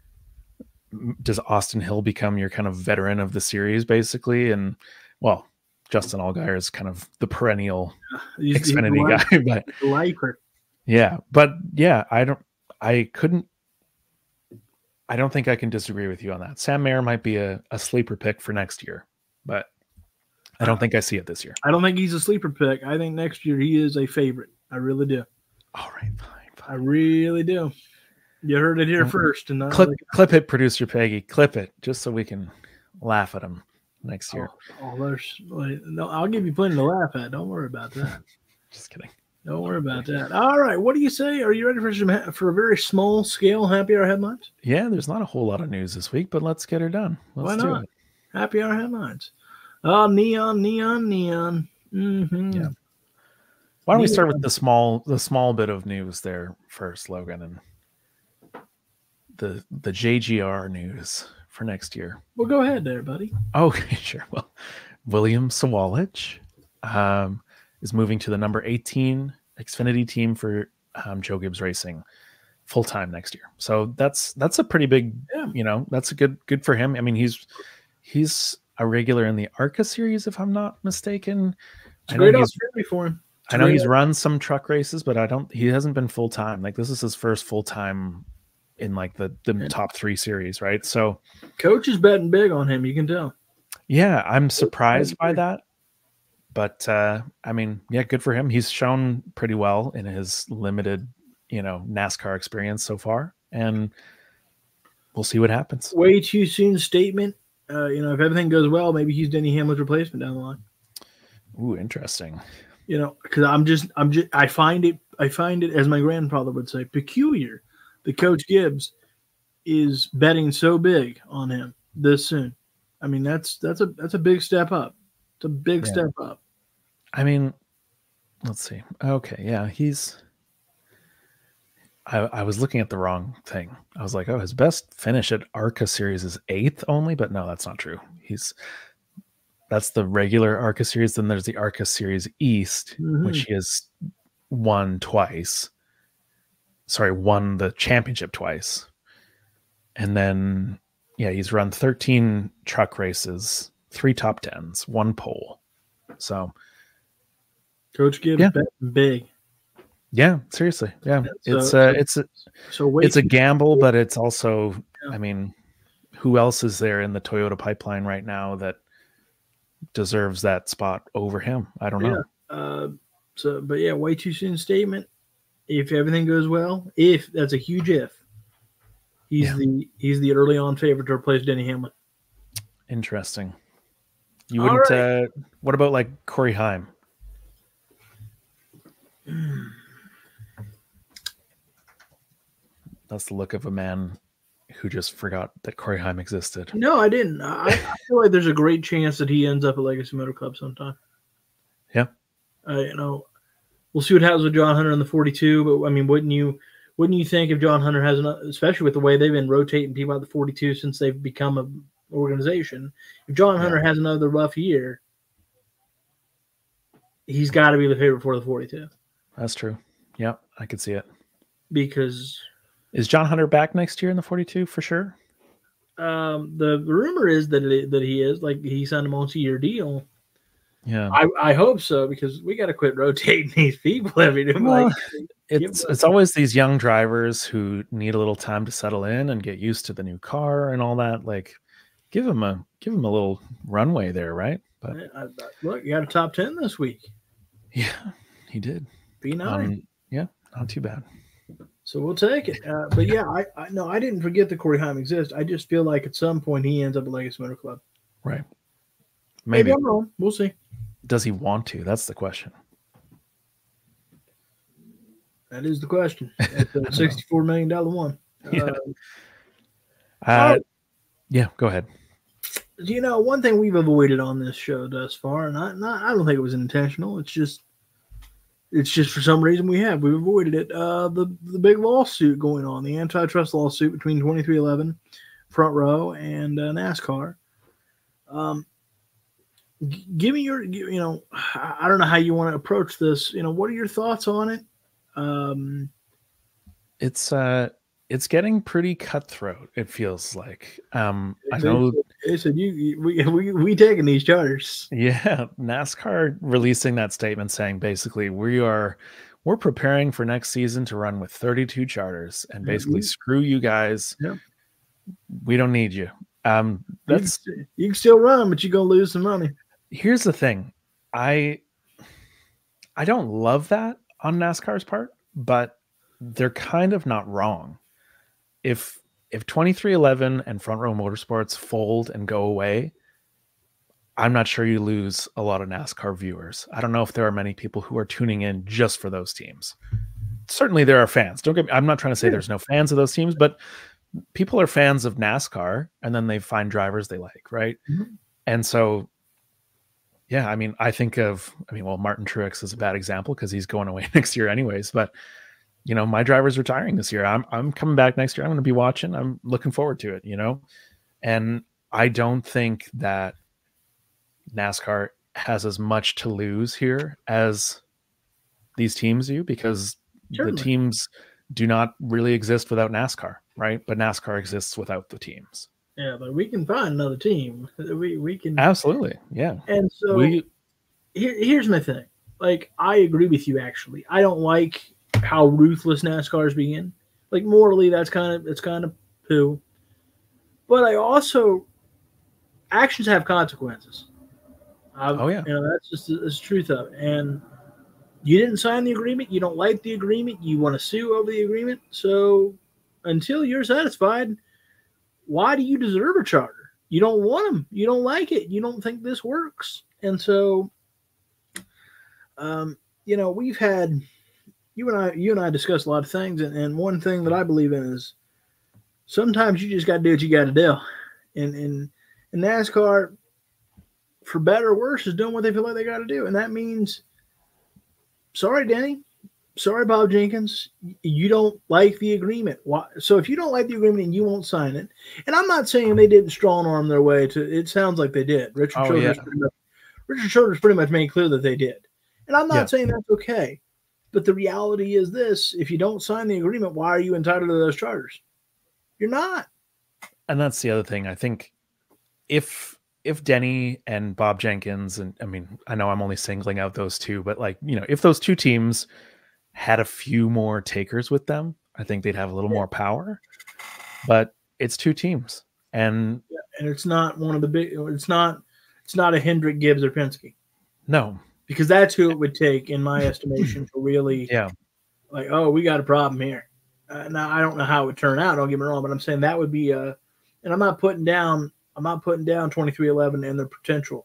does Austin Hill become your kind of veteran of the series, basically? And well, Justin Allgaier is kind of the perennial he's, Xfinity he's guy, but lifer. yeah, but yeah, I don't, I couldn't. I don't think I can disagree with you on that. Sam Mayer might be a, a sleeper pick for next year, but I don't think I see it this year. I don't think he's a sleeper pick. I think next year he is a favorite. I really do. All right, fine, fine. I really do. You heard it here mm-hmm. first. And clip, like, clip it, producer Peggy. Clip it, just so we can laugh at him next year. Oh, oh there's no. I'll give you plenty to laugh at. Don't worry about that. Just kidding. Don't worry about that. All right. What do you say? Are you ready for some for a very small scale happy hour headlines? Yeah, there's not a whole lot of news this week, but let's get her done. Let's Why not? Do it. Happy hour headlines. Oh, neon, neon, neon. Mm-hmm. Yeah. Why don't neon. we start with the small the small bit of news there first, Logan, and the the J G R news for next year. Well, go ahead there, buddy. Okay, sure. Well, William Sawalich um, is moving to the number eighteen Xfinity team for um, Joe Gibbs Racing full time next year. So that's that's a pretty big, yeah. you know, that's a good good for him. I mean, he's he's a regular in the ARCA series, if I'm not mistaken. It's a great opportunity for him. I know he's run some truck races, but I don't. He hasn't been full time. Like this is his first full time in like the the yeah. top three series, right? So, coach is betting big on him. You can tell. Yeah, I'm surprised by that. But, uh, I mean, yeah, good for him. He's shown pretty well in his limited, you know, NASCAR experience so far. And we'll see what happens. Way too soon statement. Uh, you know, if everything goes well, maybe he's Denny Hamlin's replacement down the line. Ooh, interesting. You know, because I'm just, I'm just, I find it, I find it, as my grandfather would say, peculiar that Coach Gibbs is betting so big on him this soon. I mean, that's, that's a, that's a big step up. It's a big yeah. step up. I mean, let's see. Okay, yeah, he's. I, I was looking at the wrong thing. I was like, oh, his best finish at ARCA series is eighth only, but no, that's not true. He's that's the regular ARCA series. Then there's the ARCA series East, mm-hmm. which he has won twice. Sorry, won the championship twice, and then yeah, he's run thirteen truck races. Three top tens, one pole. So, Coach Gibbs yeah. betting big. Yeah, seriously. Yeah, so, it's uh, it's a, so it's a gamble, but it's also. Yeah. I mean, who else is there in the Toyota pipeline right now that deserves that spot over him? I don't know. Yeah. Uh, so, but yeah, way too soon statement. If everything goes well, if that's a huge if, he's yeah. the he's the early on favorite to replace Denny Hamlin. Interesting. You All wouldn't. right. Uh, what about like Corey Haim? That's the look of a man who just forgot that Corey Haim existed. No, I didn't. I, I feel like there's a great chance that he ends up at Legacy Motor Club sometime. Yeah. Uh, you know, we'll see what happens with John Hunter in the forty-two. But I mean, wouldn't you? Wouldn't you think if John Hunter has, enough, especially with the way they've been rotating people out the forty-two since they've become an organization, if John Hunter Yeah. has another rough year, he's got to be the favorite for the forty-two. That's true. Yep, I could see it. Because is John Hunter back next year in the forty-two for sure? Um, the rumor is that it, that he is, like, he signed a multi-year deal. Yeah, I, I hope so, because we got to quit rotating these people every day. Well, Like, it's it's always these young drivers who need a little time to settle in and get used to the new car and all that. Like, give them a give them a little runway there, right? But I, I, look, you got a top ten this week. Yeah, he did. Be nine. Um, yeah, not too bad. So we'll take it. Uh, but yeah, I, I no, I didn't forget that Corey Haim exists. I just feel like at some point he ends up at Legacy Motor Club. Right. Maybe, Maybe. I'm wrong. We'll see. Does he want to? That's the question. That is the question. It's a sixty-four million dollars one. Yeah. Uh, Uh, oh, yeah, go ahead. you know, one thing we've avoided on this show thus far, and I, not, I don't think it was intentional. It's just, it's just for some reason we have we've avoided it. Uh, the the big lawsuit going on, the antitrust lawsuit between twenty-three eleven, Front Row, and uh, NASCAR. Um, g- give me your, you know, I I don't know how you want to approach this. You know, what are your thoughts on it? Um, It's uh it's getting pretty cutthroat, it feels like. Um I know they said you, you we, we we taking these charters. yeah, NASCAR releasing that statement saying basically we are we're preparing for next season to run with thirty-two charters and basically Mhm. screw you guys. Yeah. We don't need you. Um that's you, can- you can still run, but you're gonna lose some money. here's the thing. I I don't love that on NASCAR's part, but they're kind of not wrong. If if twenty-three eleven and Front Row Motorsports fold and go away, I'm not sure you lose a lot of NASCAR viewers. I don't know if there are many people who are tuning in just for those teams. Certainly there are fans. Don't get me, I'm not trying to say Yeah. there's no fans of those teams, but people are fans of NASCAR and then they find drivers they like, right? Mhm. And so yeah, I mean, I think of, I mean, well, Martin Truex is a bad example because he's going away next year anyways, but you know, my driver's retiring this year. I'm I'm coming back next year. I'm going to be watching. I'm looking forward to it, you know? And I don't think that NASCAR has as much to lose here as these teams do because Certainly. the teams do not really exist without NASCAR, right? But NASCAR exists without the teams. Yeah, but we can find another team. We we can Absolutely. Yeah. And so We here, here's my thing. Like, I agree with you. Actually, I don't like how ruthless NASCAR's being. Like, morally, that's kind of it's kind of poo. But I also actions have consequences. I've, Oh, yeah. you know that's just the, that's the truth of it. And you didn't sign the agreement. You don't like the agreement. You want to sue over the agreement. So until you're satisfied, why do you deserve a charter? You don't want them. You don't like it. You don't think this works. And so, um, you know, we've had you and I, you and I discussed a lot of things, and, and one thing that I believe in is sometimes you just got to do what you got to do. And and and NASCAR, for better or worse, is doing what they feel like they got to do, and that means, sorry, Denny, sorry, Bob Jenkins, you don't like the agreement. Why? So if you don't like the agreement and you won't sign it, and I'm not saying they didn't strong arm their way to. It sounds like they did. Richard Oh, Childress, yeah. pretty much, Richard Childress pretty much made clear that they did, and I'm not Yeah. saying that's okay. But the reality is this: if you don't sign the agreement, why are you entitled to those charters? You're not. And that's the other thing. I think if if Denny and Bob Jenkins, and I mean, I know I'm only singling out those two, but like, you know, if those two teams had a few more takers with them, I think they'd have a little more power. But it's two teams. And And it's not one of the big. It's not. It's not a Hendrick, Gibbs, or Penske, no, because that's who it would take, in my estimation, to really, yeah, like, oh, we got a problem here. Uh, now I don't know how it would turn out. Don't get me wrong, but I'm saying that would be a. And I'm not putting down. I'm not putting down twenty-three eleven and their potential,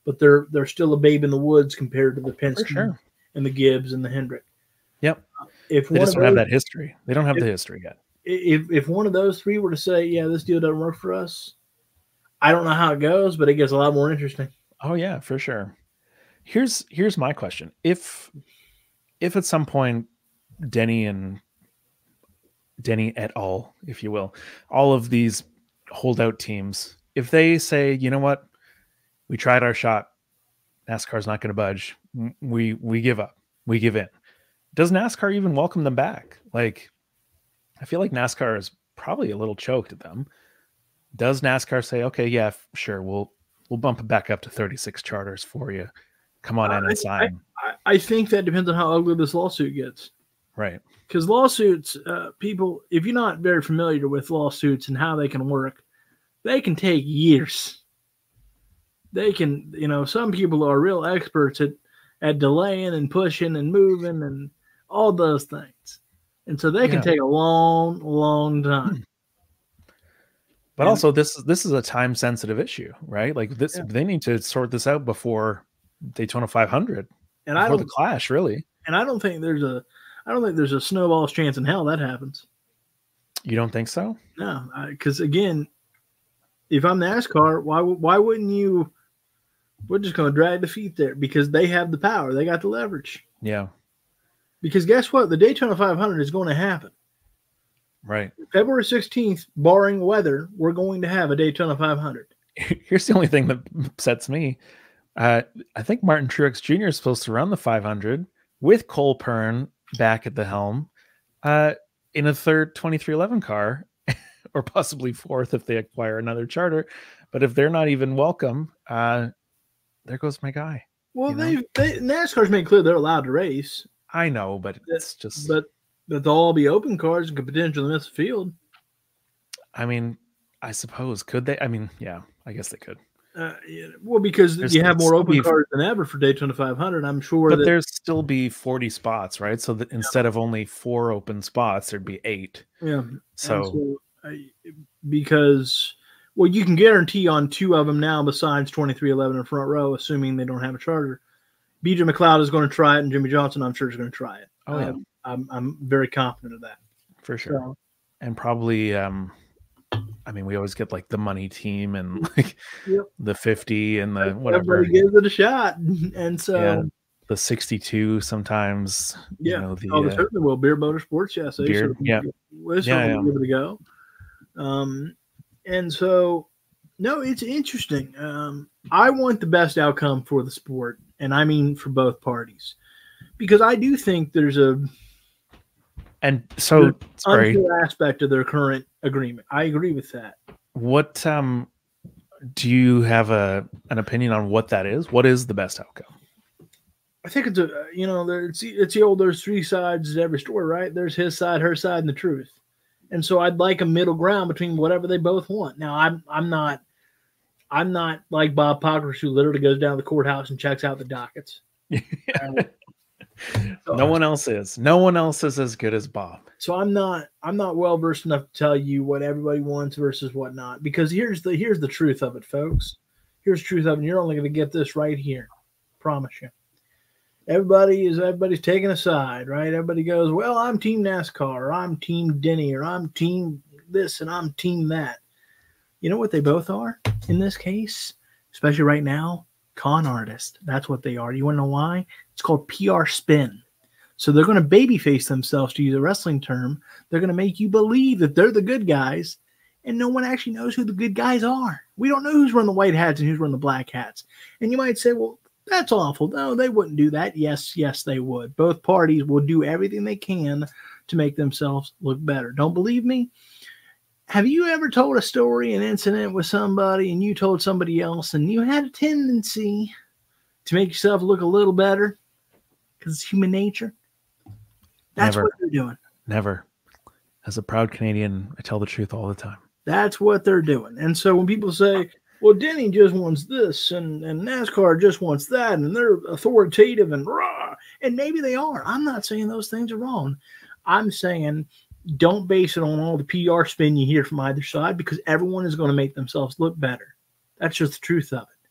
but they're they're still a babe in the woods compared to the Penske sure. and the Gibbs and the Hendrick. Yep. If they one just of don't those, have that history. They don't have if, the history yet. If if one of those three were to say, "Yeah, this deal doesn't work for us," I don't know how it goes, but it gets a lot more interesting. Oh yeah, for sure. Here's here's my question: If if at some point Denny and Denny et al., if you will, all of these holdout teams, if they say, you know what, we tried our shot, NASCAR's not going to budge, we we give up, we give in. Does NASCAR even welcome them back? Like, I feel like NASCAR is probably a little choked at them. Does NASCAR say, okay, yeah, sure, we'll we'll bump it back up to thirty-six charters for you. Come on uh, in and sign. I, I think that depends on how ugly this lawsuit gets. Right. Because lawsuits, uh, people, if you're not very familiar with lawsuits and how they can work, they can take years. They can, you know, some people are real experts at, at delaying and pushing and moving and all those things. And so they can yeah. take a long, long time. But and, also this, this is a time sensitive issue, right? Like this, yeah. they need to sort this out before Daytona five hundred and before I don't, the Clash, really. And I don't think there's a, I don't think there's a snowball's chance in hell that happens. You don't think so? No, because again, if I'm NASCAR, why why wouldn't you? We're just going to drag the feet there because they have the power, they got the leverage. Yeah. Because guess what? The Daytona five hundred is going to happen. Right. February sixteenth, barring weather, we're going to have a Daytona five hundred. Here's the only thing that upsets me. Uh, I think Martin Truex Junior is supposed to run the five hundred with Cole Pearn back at the helm uh, in a third twenty-three eleven car, or possibly fourth if they acquire another charter. But if they're not even welcome, uh, there goes my guy. Well, they, they NASCAR's made clear they're allowed to race. I know, but it's just but but they'll all be open cars and could potentially miss the field. I mean, I suppose could they? I mean, yeah, I guess they could. Uh, yeah, well, because there's, you have more open cars than ever for Daytona five hundred, I'm sure. But that, there's still be forty spots, right? So that instead yeah. of only four open spots, there'd be eight. Yeah. So, so uh, because, well, you can guarantee on two of them now besides twenty-three eleven in front row, assuming they don't have a charter. B J McLeod is going to try it, and Jimmy Johnson, I'm sure, is going to try it. Oh, yeah. Um, I'm, I'm very confident of that. For sure. So, and probably... um I mean, we always get like the money team and like yep. the fifty and the whatever. Everybody gives it a shot. And so yeah, the sixty-two sometimes. Yeah. You know, the, oh, uh, certainly will. Beer Motorsports, yes. Beer, so yeah. We'll yeah, yeah. give it a go. Um, and so, no, it's interesting. Um, I want the best outcome for the sport, and I mean for both parties, because I do think there's a and so sorry. unfair aspect of their current agreement. I agree with that. What um do you have a an opinion on what that is? What is the best outcome? I think it's a you know there, it's it's the old there's three sides to every story, right? There's his side, her side, and the truth. And so I'd like a middle ground between whatever they both want. Now I'm I'm not I'm not like Bob Pockers, who literally goes down to the courthouse and checks out the dockets. uh, so, no one else is. No one else is as good as Bob. So I'm not I'm not well versed enough to tell you what everybody wants versus what not. Because here's the here's the truth of it, folks. Here's the truth of it. And you're only going to get this right here. Promise you. Everybody is everybody's taking a side, right? Everybody goes, well, I'm Team NASCAR, or I'm Team Denny, or I'm Team this, and I'm Team that. You know what they both are in this case, especially right now? Con artists. That's what they are. You want to know why? It's called P R spin. So they're going to babyface themselves, to use a wrestling term. They're going to make you believe that they're the good guys, and no one actually knows who the good guys are. We don't know who's running the white hats and who's running the black hats. And you might say, well, that's awful. No, they wouldn't do that. Yes, yes, they would. Both parties will do everything they can to make themselves look better. Don't believe me? Have you ever told a story, an incident with somebody, and you told somebody else, and you had a tendency to make yourself look a little better? Because it's human nature. That's Never. what they're doing. Never. As a proud Canadian, I tell the truth all the time. That's what they're doing. And so when people say, well, Denny just wants this, and, and NASCAR just wants that, and they're authoritative and rah, and maybe they are. I'm not saying those things are wrong. I'm saying don't base it on all the P R spin you hear from either side, because everyone is going to make themselves look better. That's just the truth of it.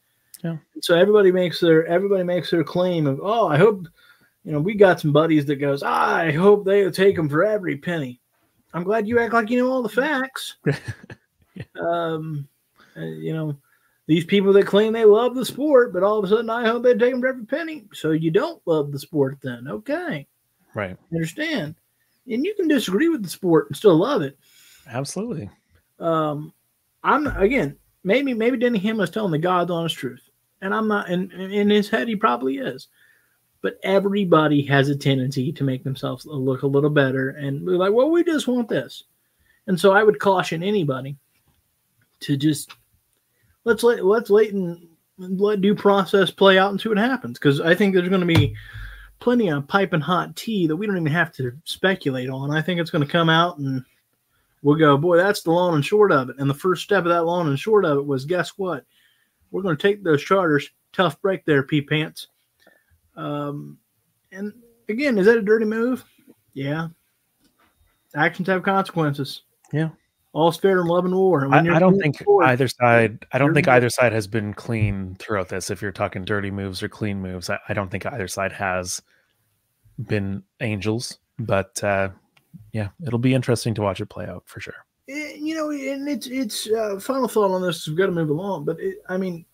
Yeah. So everybody makes their everybody makes their claim of, oh, I hope, you know, we got some buddies that goes, I hope they'll take them for every penny. I'm glad you act like you know all the facts. Yeah. Um, uh, you know, these people that claim they love the sport, but all of a sudden I hope they take them for every penny. So you don't love the sport then. Okay. Right. Understand. And you can disagree with the sport and still love it. Absolutely. Um, I'm again, maybe maybe Denny Hamlin is telling the God's honest truth. And I'm not, and in his head he probably is. But everybody has a tendency to make themselves look a little better and be like, well, we just want this. And so I would caution anybody to just let's let let's wait and let due process play out and see what happens. Because I think there's going to be plenty of piping hot tea that we don't even have to speculate on. I think it's going to come out and we'll go, boy, that's the long and short of it. And the first step of that long and short of it was, guess what? We're going to take those charters. Tough break there, pea pants. Um, and again, is that a dirty move? Yeah. Actions have consequences. Yeah. All's fair in love and war. And I, I don't think sport, either side. I don't think either side has been clean throughout this. If you're talking dirty moves or clean moves, I, I don't think either side has been angels. But uh, yeah, it'll be interesting to watch it play out for sure. It, you know, and it's it's uh, final thought on this. We've got to move along, but it, I mean,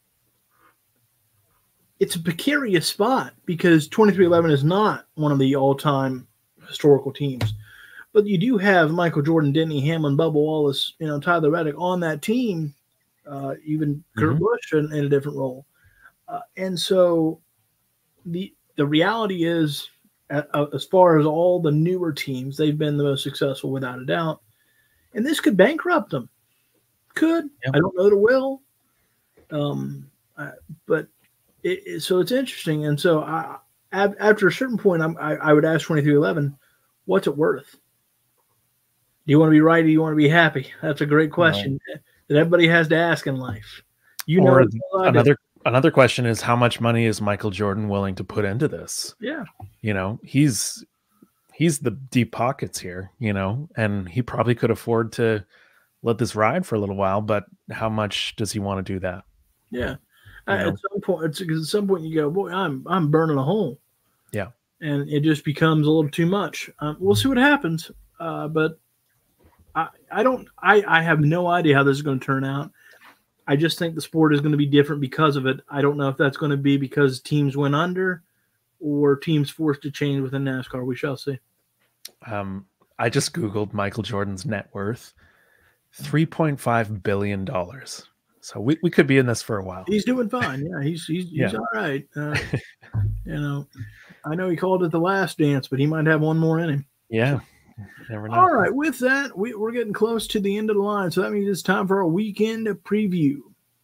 it's a precarious spot because twenty-three eleven is not one of the all-time historical teams. But you do have Michael Jordan, Denny Hamlin, Bubba Wallace, you know, Tyler Reddick on that team, uh, even Kurt Mm-hmm. Busch in, in a different role. Uh, and so the the reality is, uh, as far as all the newer teams, they've been the most successful without a doubt. And this could bankrupt them. Could. Yep. I don't know that it will. Um, uh, but it, it, so it's interesting. And so I, after a certain point, I'm, I, I would ask twenty-three eleven, what's it worth? Do you want to be right or do you want to be happy? That's a great question right. that everybody has to ask in life. You or know, another another question is, how much money is Michael Jordan willing to put into this? Yeah. You know, he's he's the deep pockets here, you know, and he probably could afford to let this ride for a little while, but how much does he want to do that? Yeah. You know? At some point, it's, at some point you go, boy, I'm I'm burning a hole. Yeah. And it just becomes a little too much. Um, we'll see what happens. Uh, but I, I don't I, I have no idea how this is going to turn out. I just think the sport is going to be different because of it. I don't know if that's going to be because teams went under or teams forced to change within NASCAR. We shall see. Um, I just Googled Michael Jordan's net worth, three point five billion dollars. So we, we could be in this for a while. He's doing fine. Yeah, he's he's, he's yeah. all right. Uh, you know, I know he called it the last dance, but he might have one more in him. Yeah. Never know. All right, with that, we, we're getting close to the end of the line, so that means it's time for a weekend preview.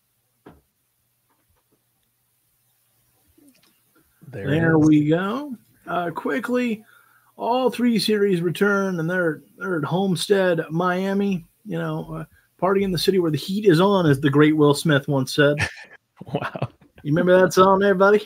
There, there we go. Uh, quickly, all three series return, and they're they're at Homestead, Miami. You know, uh, party in the city where the heat is on, as the great Will Smith once said. Wow. You remember that song there, buddy?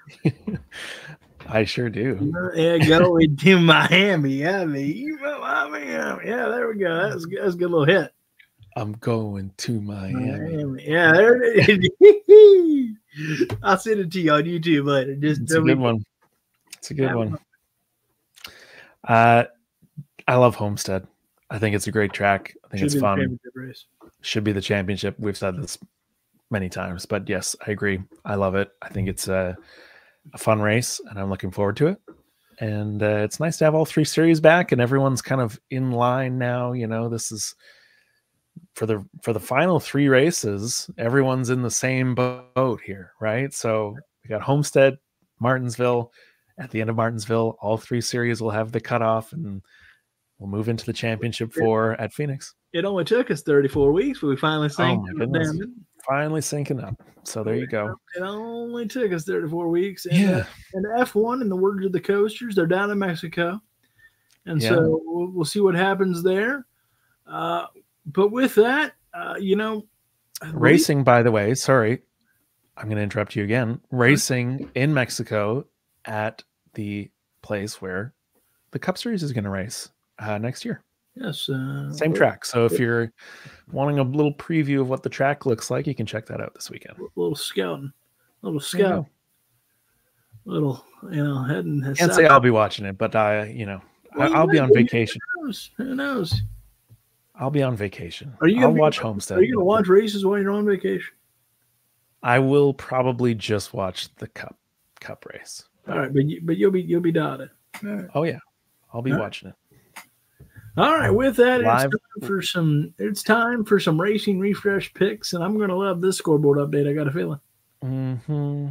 I sure do. Yeah, going to Miami. Yeah, Miami. Yeah, there we go. That's, that's a good little hit. I'm going to Miami. Miami. Yeah, there it is. I'll send it to you on YouTube later. Just it's a good one. It's a good one. one. Uh, I love Homestead. I think it's a great track. I think Should it's fun. Race. Should be the championship. We've said this many times, but yes, I agree. I love it. I think it's a, a fun race, and I'm looking forward to it. And uh, it's nice to have all three series back, and everyone's kind of in line now. You know, this is for the for the final three races. Everyone's in the same boat here, right? So we got Homestead, Martinsville. At the end of Martinsville, all three series will have the cutoff, and we'll move into the championship four at Phoenix. It only took us thirty-four weeks, but we finally synced oh my goodness. It. Finally syncing up. So there you go. It only took us thirty-four weeks. And, yeah. Uh, and F one, in the words of the coasters, they're down in Mexico. And yeah. so we'll, we'll see what happens there. Uh, but with that, uh, you know. Racing, by the way, sorry, I'm going to interrupt you again. Racing in Mexico at the place where the Cup Series is going to race uh, next year. Yes. Uh, Same track. So if you're wanting a little preview of what the track looks like, you can check that out this weekend. A little scouting. A little scout. Little, you know, heading. Can't south. Say I'll be watching it, but I, you know, well, I'll be on vacation. Who knows? Who knows? I'll be on vacation. Are you I'll gonna watch be, Homestead. Are you going to watch races while you're on vacation? I will probably just watch the cup cup race. All right, but you, but you'll be you'll be dotted. Right. Oh yeah, I'll be All watching right. it. All right, with that, Live. it's time for some. It's time for some racing refresh picks, and I'm going to love this scoreboard update. I got a feeling. Mm-hmm.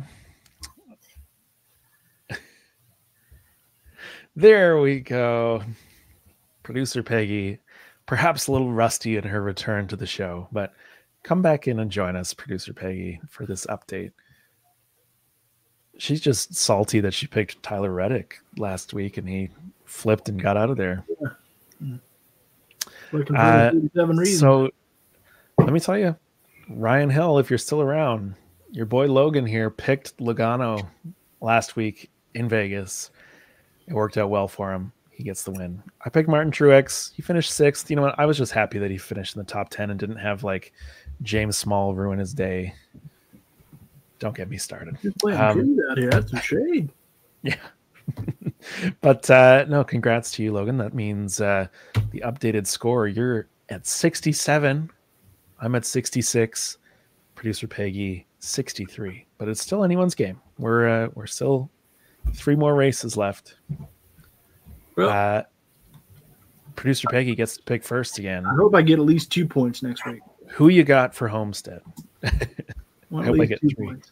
There we go. Producer Peggy, perhaps a little rusty in her return to the show, but come back in and join us, Producer Peggy, for this update. She's just salty that she picked Tyler Reddick last week and he flipped and got out of there. Yeah. Uh, so let me tell you, Ryan Hill, if you're still around, your boy Logan here picked Logano last week in Vegas. It worked out well for him. He gets the win. I picked Martin Truex. He finished sixth. You know what? I was just happy that he finished in the top ten and didn't have like James Small ruin his day. Don't get me started. You're playing um, out here. That's some shade. Yeah. But uh, no, congrats to you, Logan. That means uh, the updated score, you're at sixty-seven. I'm at sixty-six. Producer Peggy, sixty-three. But it's still anyone's game. We're uh, we're still three more races left. Well, uh, Producer Peggy gets to pick first again. I hope I get at least two points next week. Who you got for Homestead? Well, I hope I get three. Points.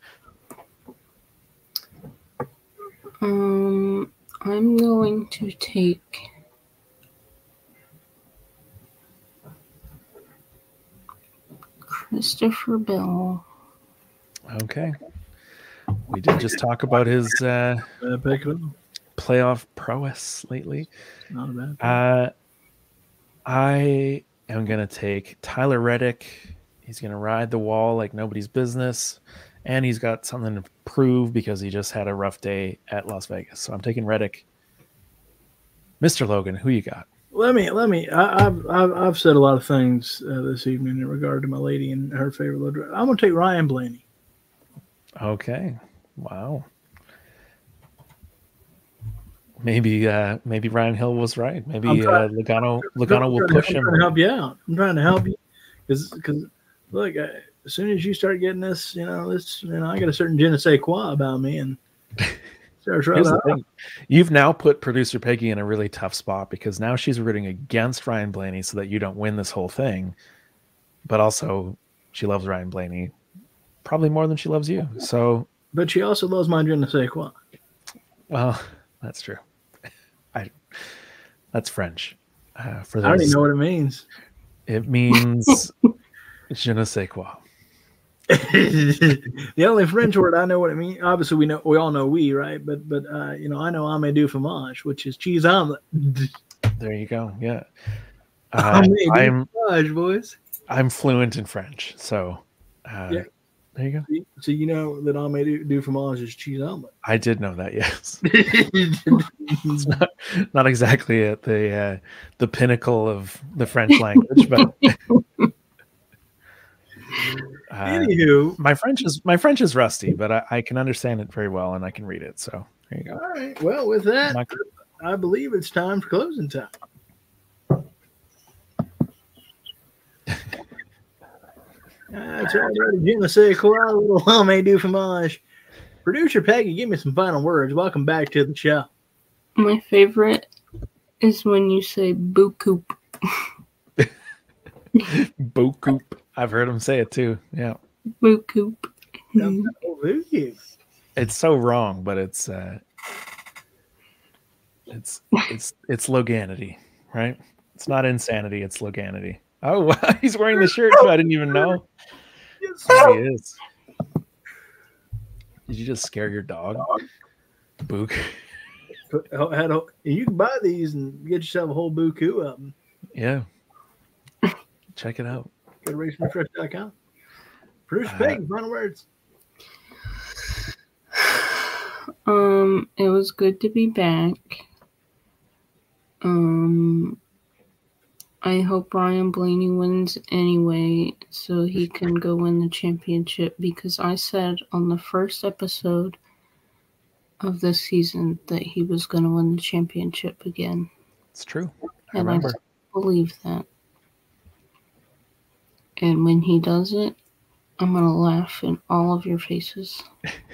Um, I'm going to take Christopher Bell. Okay. We did just talk about his uh, playoff prowess lately. Not a bad. Uh, I am going to take Tyler Reddick. He's going to ride the wall like nobody's business. And he's got something to prove because he just had a rough day at Las Vegas. So I'm taking Reddick. Mister Logan, who you got? Let me, let me. I, I've, I've, I've said a lot of things uh, this evening in regard to my lady and her favorite low driver. I'm going to take Ryan Blaney. Okay. Wow. Maybe, uh, maybe Ryan Hill was right. Maybe uh, Logano, Logano will push I'm him. trying to help you out. I'm trying to help you because, because look. I, As soon as you start getting this, you know, this, you know, I got a certain je ne sais quoi about me, and starts right out. You've now put Producer Peggy in a really tough spot because now she's rooting against Ryan Blaney so that you don't win this whole thing, but also she loves Ryan Blaney probably more than she loves you. So, but she also loves my je ne sais quoi. Well, that's true. I that's French. Uh, for those, I don't even know what it means. It means je ne sais quoi. The only French word I know what it means. Obviously, we know we all know we right, but but uh, you know I know "ame du fromage," which is cheese omelet. There you go. Yeah, uh, I'm fromage, boys. I'm fluent in French, so uh, yeah. There you go. So you know that "ame du, du fromage" is cheese omelet. I did know that. Yes, it's not not exactly at the uh, the pinnacle of the French language, but. Uh, Anywho, my French is my French is rusty, but I, I can understand it very well and I can read it. So there you go. All right. Well, with that, Not... I believe it's time for closing time. That's already je ne sais quoi, a little "ame du fromage." Producer Peggy, give me some final words. Welcome back to the show. My favorite is when you say "beaucoup." Beaucoup. I've heard him say it too. Yeah. Beaucoup. It's so wrong, but it's uh it's it's it's Loganity, right? It's not insanity, it's Loganity. Oh wow, he's wearing the shirt too. I didn't even know. Yes, there he is. Did you just scare your dog? Book. You can buy these and get yourself a whole beaucoup of them. Yeah. Check it out. Go to race refresh dot com. Producer Peggy, final words. Um, it was good to be back. Um, I hope Ryan Blaney wins anyway so he can go win the championship, because I said on the first episode of this season that he was going to win the championship again. It's true. I and remember. I believe that. And when he does it, I'm going to laugh in all of your faces.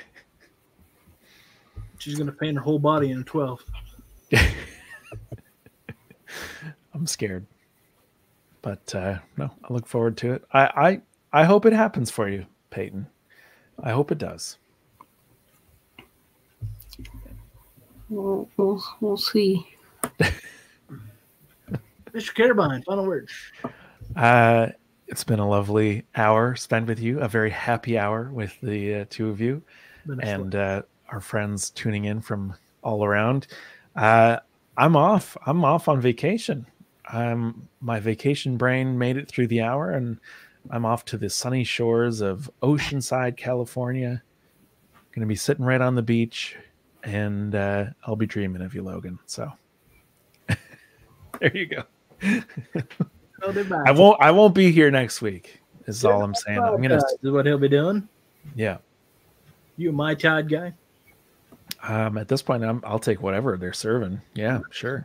She's going to paint her whole body in a twelve. I'm scared. But uh, no, I look forward to it. I, I I hope it happens for you, Peyton. I hope it does. We'll, we'll, we'll see. Mister Carabine, final word. Uh, it's been a lovely hour spent with you, a very happy hour with the uh, two of you, and uh, our friends tuning in from all around. Uh, I'm off. I'm off on vacation. Um, my vacation brain made it through the hour, and I'm off to the sunny shores of Oceanside, California. Going to be sitting right on the beach, and uh, I'll be dreaming of you, Logan. So there you go. I won't. I won't be here next week. Is all I'm saying. I'm gonna. This is what he'll be doing. Yeah. You a Mai Tai guy? Um, at this point, I'm, I'll take whatever they're serving. Yeah, sure.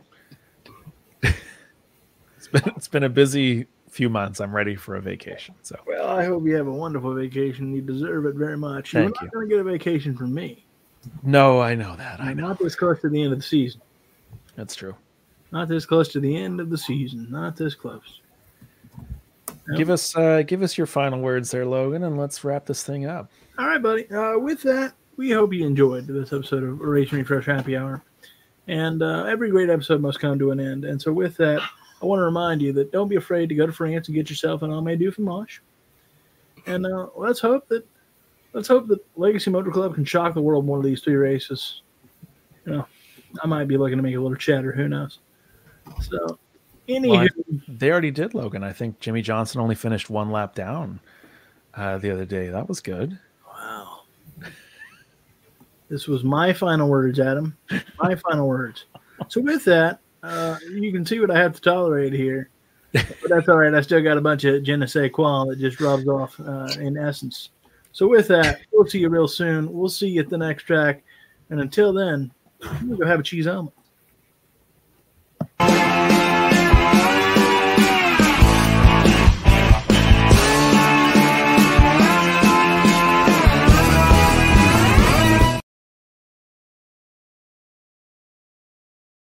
it's been it's been a busy few months. I'm ready for a vacation. So. Well, I hope you have a wonderful vacation. You deserve it very much. Thank You're not you. going to get a vacation from me. No, I know that. I know. Not this close to the end of the season. That's true. Not this close to the end of the season. Not this close. Nope. Give us uh, give us your final words there, Logan, and let's wrap this thing up. All right, buddy. Uh, with that, we hope you enjoyed this episode of Race and Refresh Happy Hour. And uh, every great episode must come to an end. And so with that, I want to remind you that don't be afraid to go to France and get yourself an Almay du Fromage. And uh, let's hope that let's hope that Legacy Motor Club can shock the world one of these three races. You know, I might be looking to make a little chatter. Who knows? So, anywho, well, I, they already did, Logan. I think Jimmy Johnson only finished one lap down uh, the other day. That was good. Wow. This was my final words, Adam. My final words. So with that, uh, you can see what I have to tolerate here. But that's all right. I still got a bunch of je ne sais quoi that just rubs off uh, in essence. So with that, we'll see you real soon. We'll see you at the next track. And until then, we'll go have a cheese omelet.